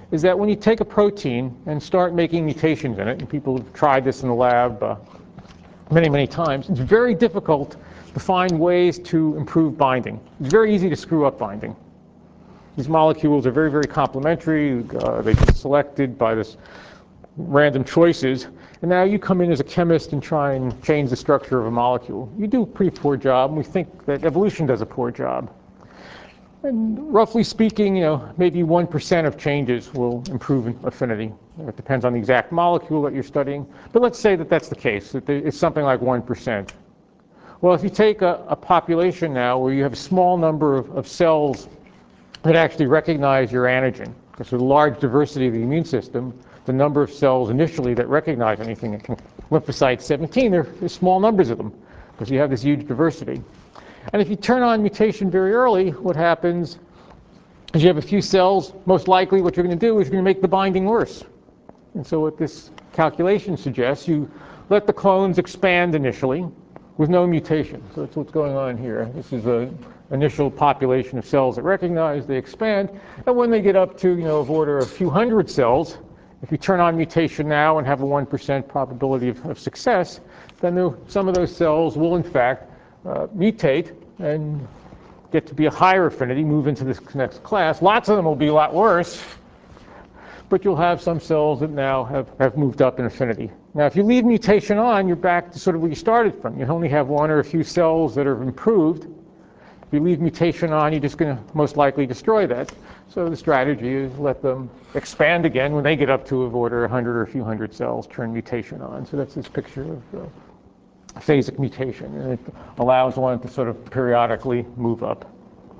A: is that when you take a protein and start making mutations in it, and people have tried this in the lab many, many times, it's very difficult to find ways to improve binding. It's very easy to screw up binding. These molecules are very, very complementary. They've been selected by this random choices. And now you come in as a chemist and try and change the structure of a molecule. You do a pretty poor job, and we think that evolution does a poor job. And roughly speaking, maybe 1% of changes will improve affinity. It depends on the exact molecule that you're studying. But let's say that that's the case, that it's something like 1%. Well, if you take a population now where you have a small number of cells that actually recognize your antigen, because with a large diversity of the immune system, the number of cells initially that recognize anything, lymphocyte 17, there's small numbers of them, because you have this huge diversity. And if you turn on mutation very early, what happens is you have a few cells. Most likely what you're going to do is you're going to make the binding worse. And so what this calculation suggests, you let the clones expand initially with no mutation. So that's what's going on here. This is an initial population of cells that recognize, they expand. And when they get up to, of order a few hundred cells, if you turn on mutation now and have a 1% probability of success, then some of those cells will, in fact, mutate and get to be a higher affinity, move into this next class. Lots of them will be a lot worse, but you'll have some cells that now have moved up in affinity. Now, if you leave mutation on, you're back to sort of where you started from. You only have one or a few cells that are improved. If you leave mutation on, you're just going to most likely destroy that. So the strategy is let them expand again when they get up to of order 100 or a few hundred cells, turn mutation on. So that's this picture of phasic mutation, and it allows one to sort of periodically move up.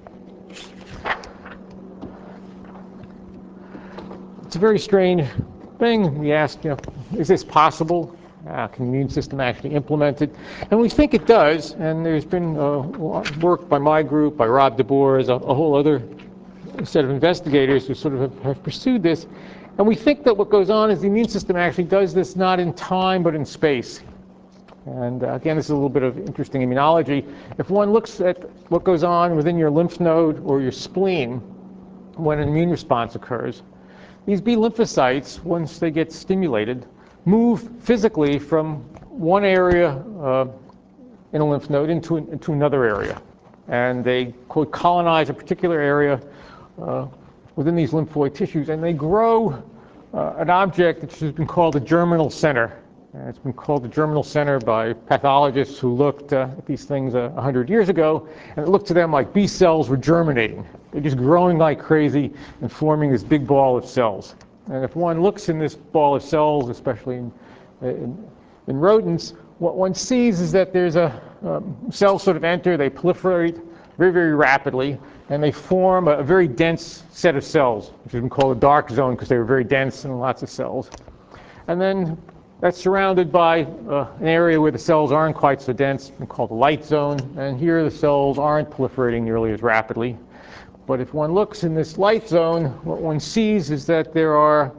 A: It's a very strange thing. We asked, is this possible? Can the immune system actually implement it? And we think it does, and there's been work by my group, by Rob DeBoer, a whole other set of investigators who sort of have pursued this. And we think that what goes on is the immune system actually does this not in time, but in space. And again, this is a little bit of interesting immunology. If one looks at what goes on within your lymph node or your spleen when an immune response occurs, these B lymphocytes, once they get stimulated, move physically from one area in a lymph node into another area. And they, quote, colonize a particular area within these lymphoid tissues, and they grow an object that has been called a germinal center. And it's been called the germinal center by pathologists who looked at these things 100 years ago, and it looked to them like B cells were germinating. They're just growing like crazy and forming this big ball of cells. And if one looks in this ball of cells, especially in rodents, what one sees is that there's cells sort of enter, they proliferate very, very rapidly, and they form a very dense set of cells, which has been called a dark zone because they were very dense and lots of cells. And then that's surrounded by an area where the cells aren't quite so dense, called the light zone. And here the cells aren't proliferating nearly as rapidly. But if one looks in this light zone, what one sees is that there's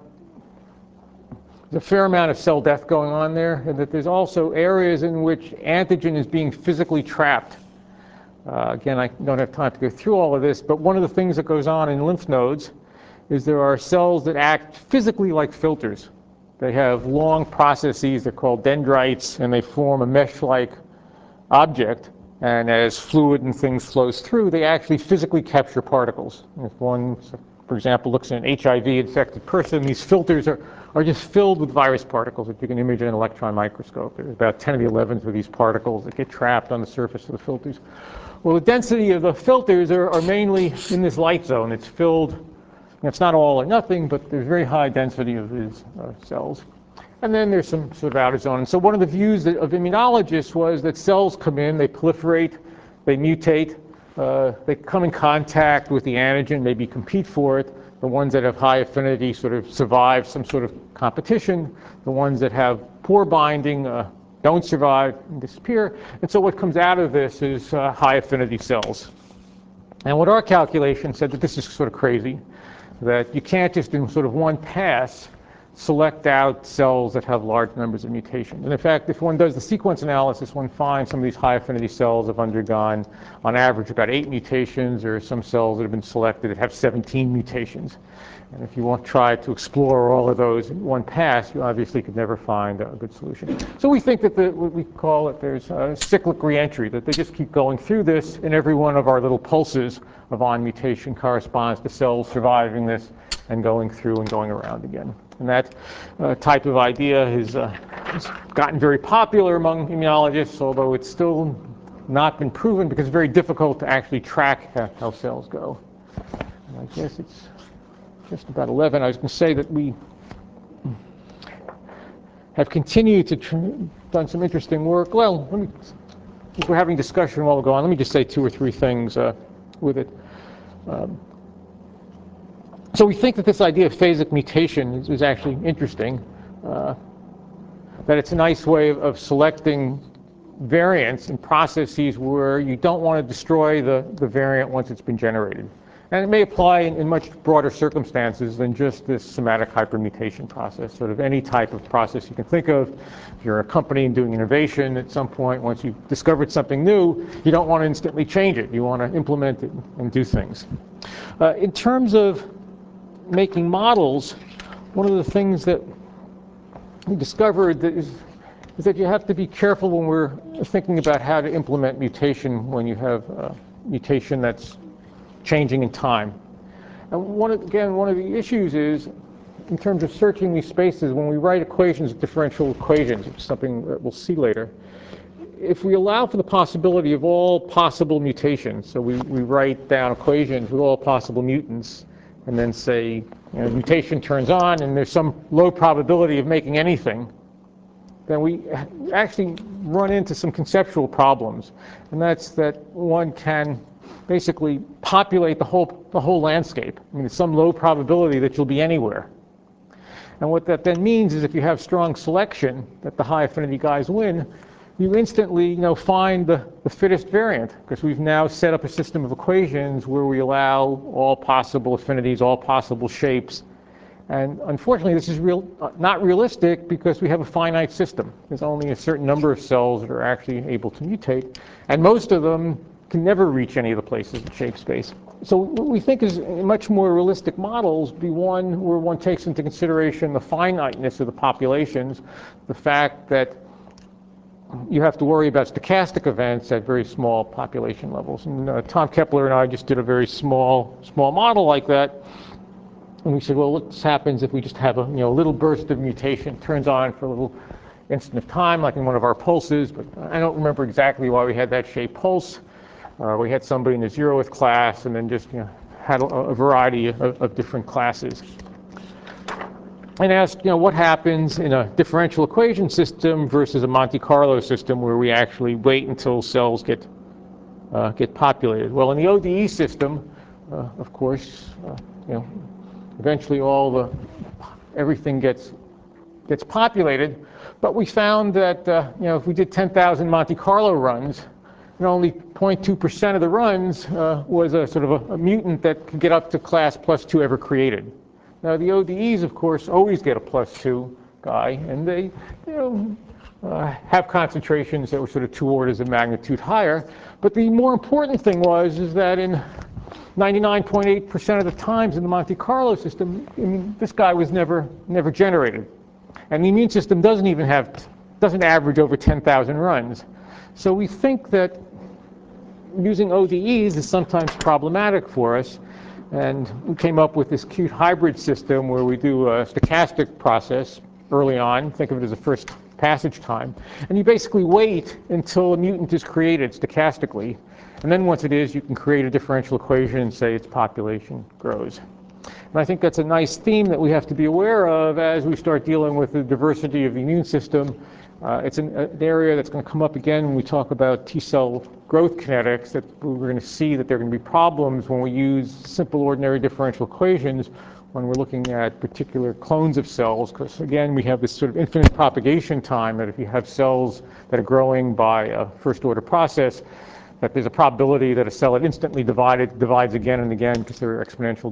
A: a fair amount of cell death going on there, and that there's also areas in which antigen is being physically trapped. Again, I don't have time to go through all of this, but one of the things that goes on in lymph nodes is there are cells that act physically like filters. They have long processes, they're called dendrites, and they form a mesh-like object. And as fluid and things flows through, they actually physically capture particles. If one, for example, looks at an HIV-infected person, these filters are just filled with virus particles that you can image in an electron microscope. There's about 10 to the 11th of these particles that get trapped on the surface of the filters. Well, the density of the filters are mainly in this light zone. It's filled. It's not all or nothing, but there's very high density of these cells. And then there's some sort of outer zone. And so one of the views of immunologists was that cells come in, they proliferate, they mutate, they come in contact with the antigen, maybe compete for it. The ones that have high affinity sort of survive some sort of competition. The ones that have poor binding don't survive and disappear. And so what comes out of this is high affinity cells. And what our calculation said that this is sort of crazy, that you can't just in sort of one pass select out cells that have large numbers of mutations. And in fact, if one does the sequence analysis, one finds some of these high affinity cells have undergone, on average, about 8 mutations, or some cells that have been selected that have 17 mutations. And if you want to try to explore all of those in one pass, you obviously could never find a good solution. So we think that what we call it, there's a cyclic reentry, that they just keep going through this, and every one of our little pulses of on mutation corresponds to cells surviving this and going through and going around again. And that type of idea has gotten very popular among immunologists, although it's still not been proven because it's very difficult to actually track how cells go. And I guess it's just about 11. I was going to say that we have continued to done some interesting work. Well, if we're having discussion while we go on, let me just say 2 or 3 things with it. So we think that this idea of phasic mutation is actually interesting, that it's a nice way of selecting variants in processes where you don't want to destroy the variant once it's been generated. And it may apply in much broader circumstances than just this somatic hypermutation process, sort of any type of process you can think of. If you're a company and doing innovation, at some point, once you've discovered something new, you don't want to instantly change it. You want to implement it and do things. In terms of making models, one of the things that we discovered is that you have to be careful when we're thinking about how to implement mutation when you have a mutation that's changing in time. And one of the issues is, in terms of searching these spaces, when we write equations, differential equations, which is something that we'll see later, if we allow for the possibility of all possible mutations, so we write down equations with all possible mutants, and then say, mutation turns on and there's some low probability of making anything, then we actually run into some conceptual problems. And that's that one can basically populate the whole landscape. I mean, there's some low probability that you'll be anywhere. And what that then means is if you have strong selection, that the high affinity guys win, you instantly find the fittest variant, because we've now set up a system of equations where we allow all possible affinities, all possible shapes. And unfortunately, this is not realistic because we have a finite system. There's only a certain number of cells that are actually able to mutate, and most of them can never reach any of the places in shape space. So what we think is much more realistic models be one where one takes into consideration the finiteness of the populations, the fact that you have to worry about stochastic events at very small population levels. And Tom Kepler and I just did a very small model like that. And we said, well, what happens if we just have a little burst of mutation, turns on for a little instant of time, like in one of our pulses. But I don't remember exactly why we had that shape pulse. We had somebody in the 0th class, and then just had a variety of different classes. And asked, what happens in a differential equation system versus a Monte Carlo system where we actually wait until cells get populated. Well, in the ODE system, of course, eventually everything gets populated. But we found that if we did 10,000 Monte Carlo runs, and only 0.2% of the runs was a sort of a mutant that could get up to class +2 ever created. Now, the ODEs, of course, always get a +2 guy, and they have concentrations that were sort of 2 orders of magnitude higher. But the more important thing is that in 99.8% of the times in the Monte Carlo system, this guy was never generated. And the immune system doesn't average over 10,000 runs. So we think that using ODEs is sometimes problematic for us. And we came up with this cute hybrid system where we do a stochastic process early on. Think of it as a first passage time. And you basically wait until a mutant is created stochastically. And then once it is, you can create a differential equation and say its population grows. And I think that's a nice theme that we have to be aware of as we start dealing with the diversity of the immune system. It's an area that's going to come up again when we talk about T-cell growth kinetics, that we're going to see that there are going to be problems when we use simple ordinary differential equations when we're looking at particular clones of cells, because again, we have this sort of infinite propagation time that if you have cells that are growing by a first-order process, that there's a probability that a cell that instantly divides again and again because there are exponential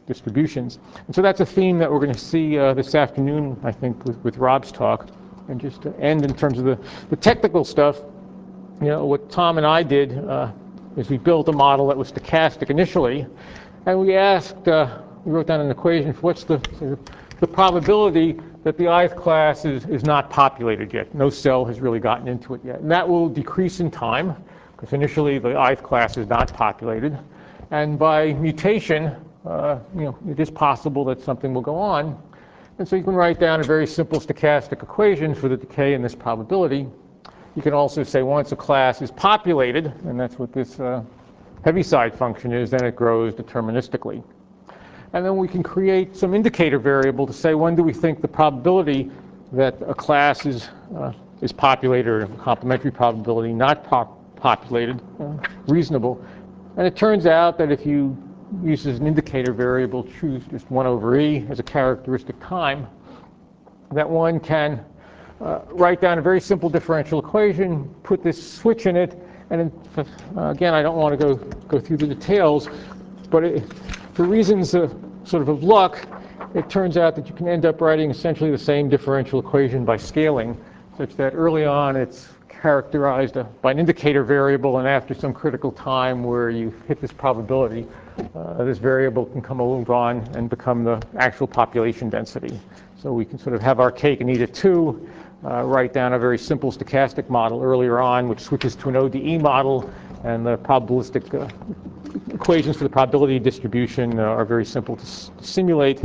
A: distributions. And so that's a theme that we're going to see this afternoon, I think, with Rob's talk. And just to end in terms of the technical stuff, what Tom and I did is we built a model that was stochastic initially, and we asked, we wrote down an equation for what's the probability that the ith class is not populated yet. No cell has really gotten into it yet. And that will decrease in time, because initially the ith class is not populated. And by mutation, it is possible that something will go on. And so you can write down a very simple stochastic equation for the decay in this probability. You can also say once a class is populated, and that's what this Heaviside function is, then it grows deterministically. And then we can create some indicator variable to say when do we think the probability that a class is populated, or a complementary probability not populated, reasonable. And it turns out that if you use as an indicator variable, choose just 1/e as a characteristic time, that one can write down a very simple differential equation, put this switch in it, and again, I don't want to go through the details, but for reasons of luck, it turns out that you can end up writing essentially the same differential equation by scaling, such that early on it's characterized by an indicator variable, and after some critical time where you hit this probability, this variable can move on and become the actual population density. So we can sort of have our cake and eat it too, write down a very simple stochastic model earlier on, which switches to an ODE model, and the probabilistic equations for the probability distribution are very simple to simulate.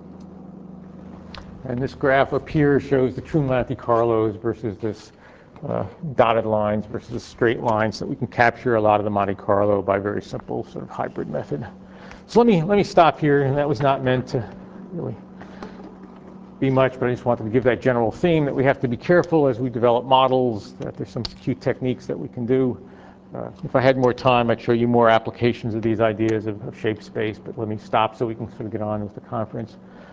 A: And this graph up here shows the true Monte Carlos versus this dotted lines versus the straight lines, so that we can capture a lot of the Monte Carlo by a very simple sort of hybrid method. So let me stop here, and that was not meant to really be much, but I just wanted to give that general theme that we have to be careful as we develop models, that there's some cute techniques that we can do. If I had more time, I'd show you more applications of these ideas of shape space, but let me stop so we can sort of get on with the conference.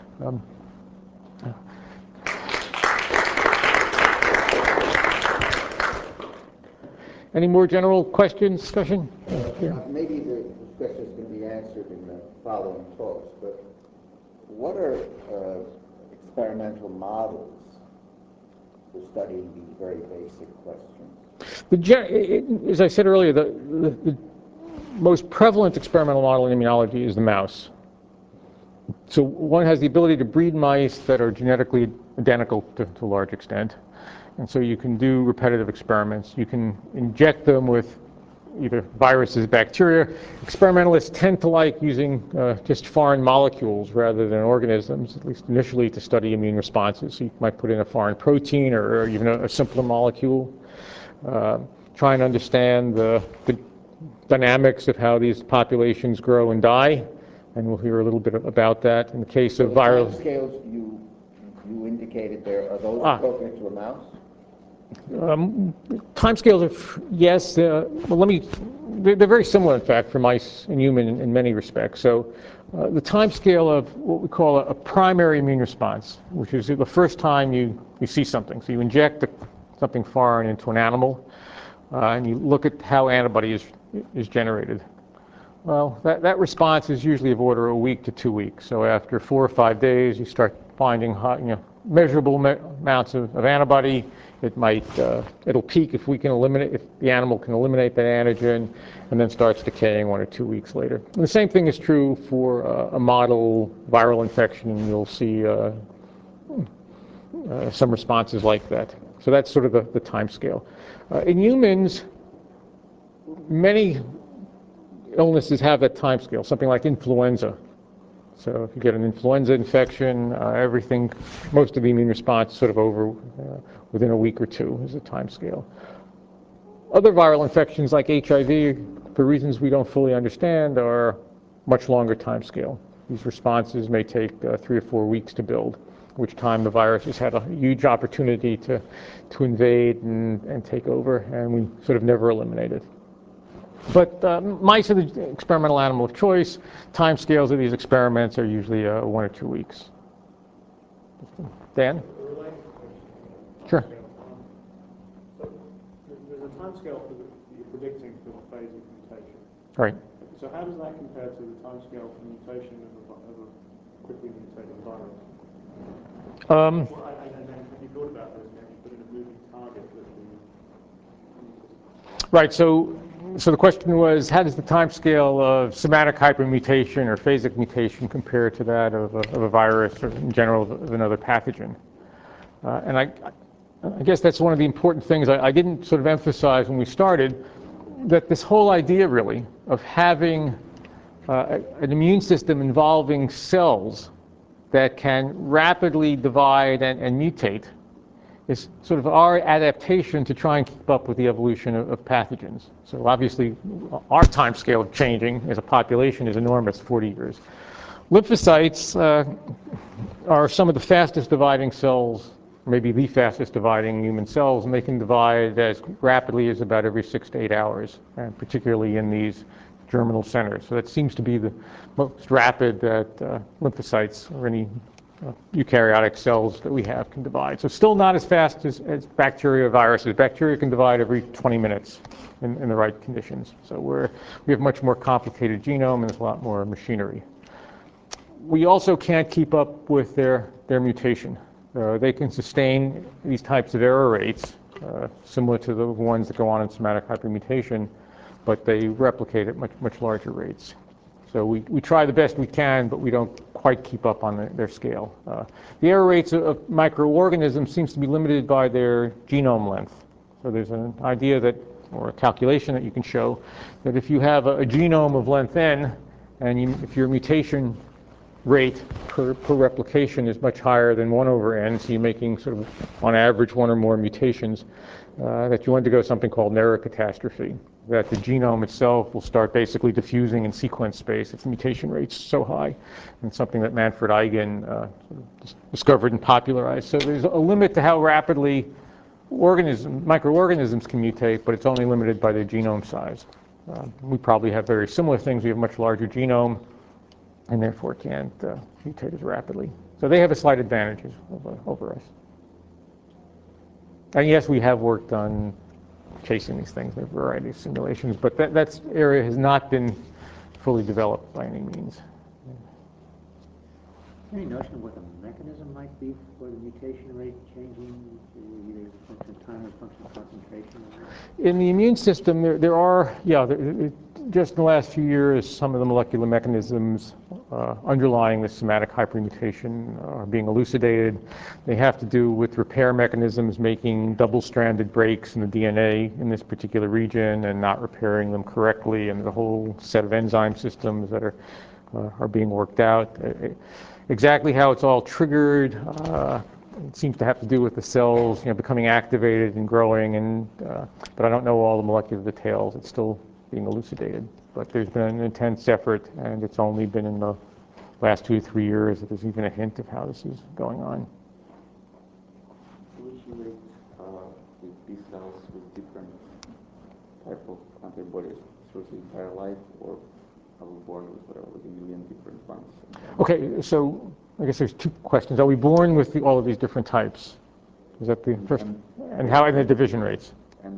A: Any more general questions, discussion?
D: Maybe the questions can be answered in the following talks, but what are experimental models for studying these very basic questions?
A: As I said earlier, the most prevalent experimental model in immunology is the mouse. So one has the ability to breed mice that are genetically identical to a large extent. And so you can do repetitive experiments. You can inject them with either viruses, bacteria. Experimentalists tend to like using just foreign molecules rather than organisms, at least initially, to study immune responses. So you might put in a foreign protein or even a simpler molecule. Try and understand the dynamics of how these populations grow and die. And we'll hear a little bit about that. In the case of viral
D: scales you indicated there, are those appropriate to a mouse?
A: Timescales are, yes. They're very similar, in fact, for mice and human in many respects. So the timescale of what we call a primary immune response, which is the first time you see something. So you inject something foreign into an animal, and you look at how antibody is generated. Well, that response is usually of order a week to 2 weeks. So after 4 or 5 days, you start finding measurable amounts of antibody. It'll peak if the animal can eliminate that antigen, and then starts decaying 1 or 2 weeks later. And the same thing is true for a model viral infection. You'll see some responses like that. So that's sort of the time scale. In humans, many illnesses have that time scale, something like influenza. So if you get an influenza infection, most of the immune response is sort of over within a week or 2 is the time scale. Other viral infections like HIV, for reasons we don't fully understand, are much longer time scale. These responses may take 3 or 4 weeks to build, which time the virus has had a huge opportunity to invade and take over, and we sort of never eliminate it. But mice are the experimental animal of choice. Time scales of these experiments are usually 1 or 2 weeks. Dan? Sure.
C: So there's a time scale you're predicting for the phase of mutation.
A: Right.
E: So how does that compare to the timescale for mutation of a quickly mutating virus? And then have you thought about this? Have you put in a moving target that
A: Right. So the question was, how does the timescale of somatic hypermutation or phasic mutation compare to that of a virus or in general of another pathogen? And I guess that's one of the important things I didn't sort of emphasize when we started, that this whole idea really of having an immune system involving cells that can rapidly divide and mutate is sort of our adaptation to try and keep up with the evolution of pathogens. So obviously our time scale of changing as a population is enormous, 40 years. Lymphocytes are some of the fastest dividing cells, maybe the fastest dividing human cells, and they can divide as rapidly as about every 6 to 8 hours, and particularly in these germinal centers. So that seems to be the most rapid that lymphocytes or any eukaryotic cells that we have can divide. So still not as fast as bacteria or viruses. Bacteria can divide every 20 minutes in the right conditions. So we have much more complicated genome and there's a lot more machinery. We also can't keep up with their mutation. They can sustain these types of error rates, similar to the ones that go on in somatic hypermutation, but they replicate at much larger rates. So we try the best we can, but we don't quite keep up on their scale. The error rates of microorganisms seems to be limited by their genome length. So there's an idea that, or a calculation that you can show, that if you have a genome of length n, and if your mutation rate per replication is much higher than 1 over n, so you're making sort of on average 1 or more mutations, that you undergo something called an error catastrophe, that the genome itself will start basically diffusing in sequence space if the mutation rate's so high, and something that Manfred Eigen discovered and popularized. So there's a limit to how rapidly microorganisms can mutate, but it's only limited by their genome size. We probably have very similar things. We have a much larger genome, and therefore can't mutate as rapidly. So they have a slight advantage over us. And yes, we have worked on chasing these things in a variety of simulations, but that area has not been fully developed by any means.
F: Any notion of what the mechanism might be for the mutation rate changing, either function of time or function of concentration?
A: In the immune system, there are, just in the last few years, some of the molecular mechanisms underlying the somatic hypermutation are being elucidated. They have to do with repair mechanisms, making double-stranded breaks in the DNA in this particular region and not repairing them correctly, and the whole set of enzyme systems that are being worked out. Exactly how it's all triggered, it seems to have to do with the cells, becoming activated and growing, but I don't know all the molecular details. It's still being elucidated. But there's been an intense effort, and it's only been in the last 2 or 3 years that there's even a hint of how this is going on.
B: Would you rate the B cells with different type of antibodies through the entire life, or are we born with a million different ones?
A: Okay, so I guess there's 2 questions. Are we born with all of these different types? Is that the first? And how are the division rates?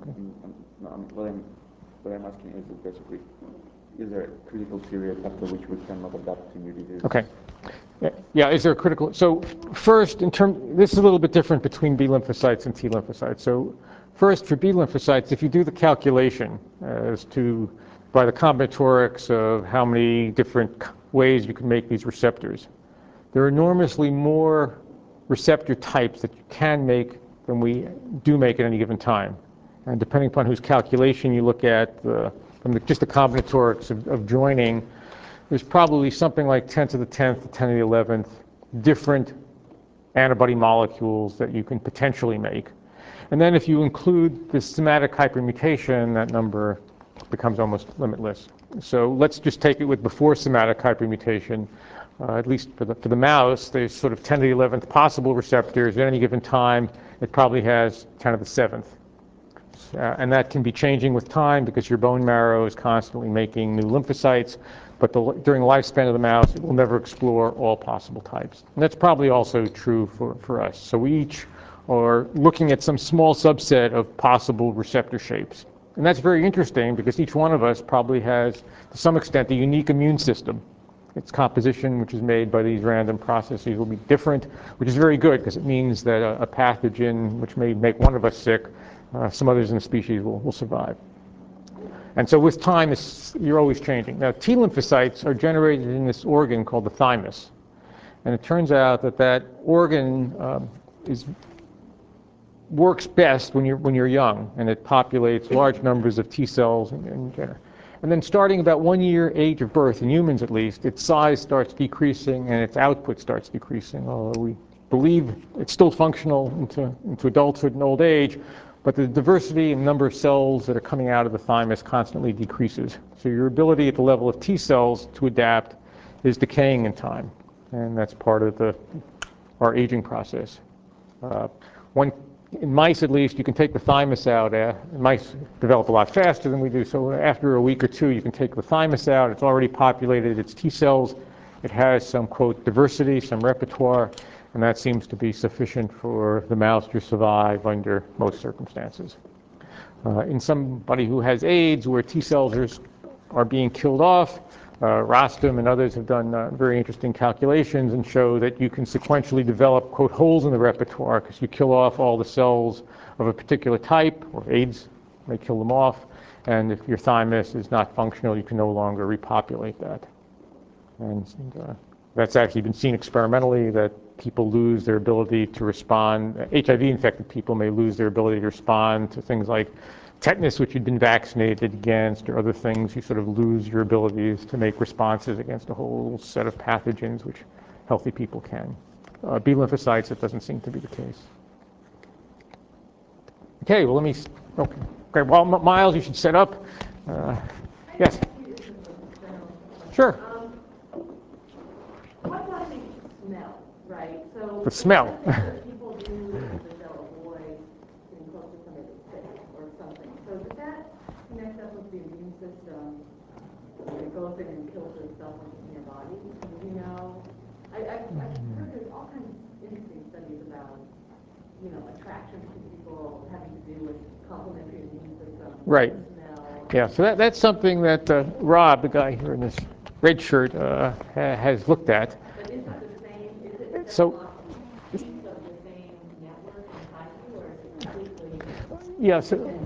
B: What I'm asking is basically, is there a critical period after which we cannot adapt to new diseases?
A: Okay. Yeah, is there a critical? So first, this is a little bit different between B lymphocytes and T lymphocytes. So first, for B lymphocytes, if you do the calculation as to by the combinatorics of how many different ways you can make these receptors, there are enormously more receptor types that you can make than we do make at any given time. And depending upon whose calculation you look at, from just the combinatorics of joining, there's probably something like 10 to the 10th to 10 to the 11th different antibody molecules that you can potentially make. And then if you include the somatic hypermutation, that number becomes almost limitless. So let's just take it with before somatic hypermutation. At least for the mouse, there's sort of 10 to the 11th possible receptors. At any given time, it probably has 10 to the 7th. And that can be changing with time because your bone marrow is constantly making new lymphocytes, but during the lifespan of the mouse, it will never explore all possible types. And that's probably also true for us. So we each are looking at some small subset of possible receptor shapes. And that's very interesting because each one of us probably has, to some extent, a unique immune system. Its composition, which is made by these random processes, will be different, which is very good because it means that a pathogen which may make one of us sick, some others in the species will survive. And so with time, you're always changing. Now, T lymphocytes are generated in this organ called the thymus. And it turns out that that organ works best when you're young, and it populates large numbers of T cells and then starting about 1 year age of birth, in humans at least, its size starts decreasing and its output starts decreasing, although we believe it's still functional into adulthood and old age, but the diversity and number of cells that are coming out of the thymus constantly decreases. So your ability at the level of T cells to adapt is decaying in time, and that's part of our aging process. In mice, at least, you can take the thymus out. Mice develop a lot faster than we do, so after a week or two, you can take the thymus out. It's already populated. It's T cells. It has some, quote, diversity, some repertoire, and that seems to be sufficient for the mouse to survive under most circumstances. In somebody who has AIDS, where T cells are being killed off, Rostam and others have done very interesting calculations and show that you can sequentially develop, quote, holes in the repertoire because you kill off all the cells of a particular type, or AIDS may kill them off, and if your thymus is not functional, you can no longer repopulate that. And that's actually been seen experimentally, that people lose their ability to respond. HIV-infected people may lose their ability to respond to things like tetanus, which you'd been vaccinated against, or other things. You sort of lose your abilities to make responses against a whole set of pathogens, which healthy people can. B lymphocytes, it doesn't seem to be the case. Okay, well, okay, well, Miles, you should set up. Yes? Sure.
G: What do I think smell, right? So
A: the smell.
G: People do is they'll avoid getting close to somebody that's sick or something. So does that connect up with the immune system? It goes in and kills itself in your body. Do you know? I've heard there's all kinds of interesting studies about, attraction to people having to do with complementary immune system.
A: Right.
G: Smell.
A: Yeah. So that's something that Rob, the guy here in this red shirt, has looked at.
G: But is it the same? Is it
A: So.
G: Piece of the same network inside you, or is it completely?
A: Yeah.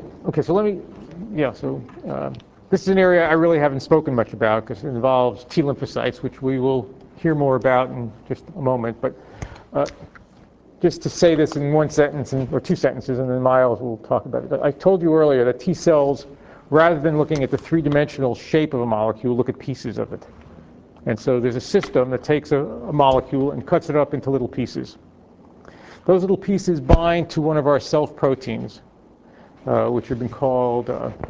A: So this is an area I really haven't spoken much about because it involves T lymphocytes, which we will hear more about in just a moment. But just to say this in one sentence or two sentences, and then Miles will talk about it. I told you earlier that T cells, rather than looking at the three-dimensional shape of a molecule, look at pieces of it. And so there's a system that takes a molecule and cuts it up into little pieces. Those little pieces bind to one of our self-proteins, which have been called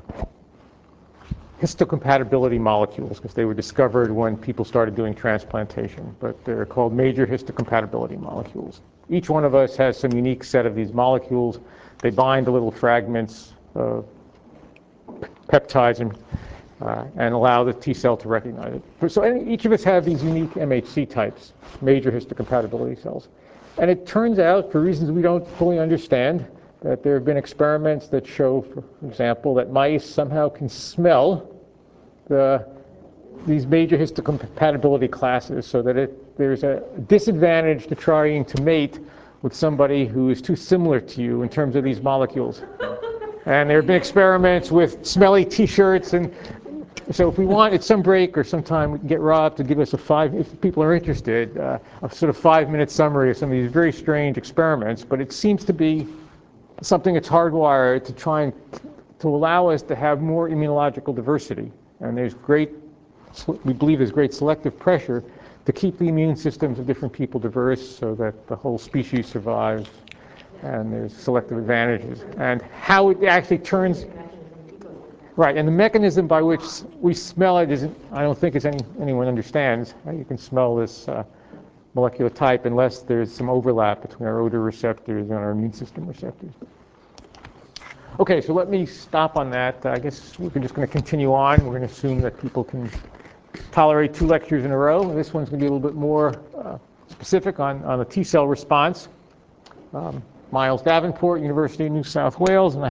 A: histocompatibility molecules, because they were discovered when people started doing transplantation. But they're called major histocompatibility molecules. Each one of us has some unique set of these molecules. They bind to little fragments of peptides and allow the T cell to recognize it. So each of us have these unique MHC types, major histocompatibility cells. And it turns out, for reasons we don't fully understand, that there have been experiments that show, for example, that mice somehow can smell these major histocompatibility classes, so that there's a disadvantage to trying to mate with somebody who is too similar to you in terms of these molecules. And there have been experiments with smelly T-shirts, and so if we want, at some break or sometime, we can get Rob to give us if people are interested, a sort of 5-minute summary of some of these very strange experiments. But it seems to be something that's hardwired to try and to allow us to have more immunological diversity. And we believe there's great selective pressure to keep the immune systems of different people diverse so that the whole species survives and there's selective advantages. And how it actually turns... Right, and the mechanism by which we smell it I don't think anyone understands how you can smell this molecular type unless there's some overlap between our odor receptors and our immune system receptors. Okay, so let me stop on that. I guess we're just going to continue on. We're going to assume that people can tolerate 2 lectures in a row. This one's going to be a little bit more specific on the T cell response. Miles Davenport, University of New South Wales, and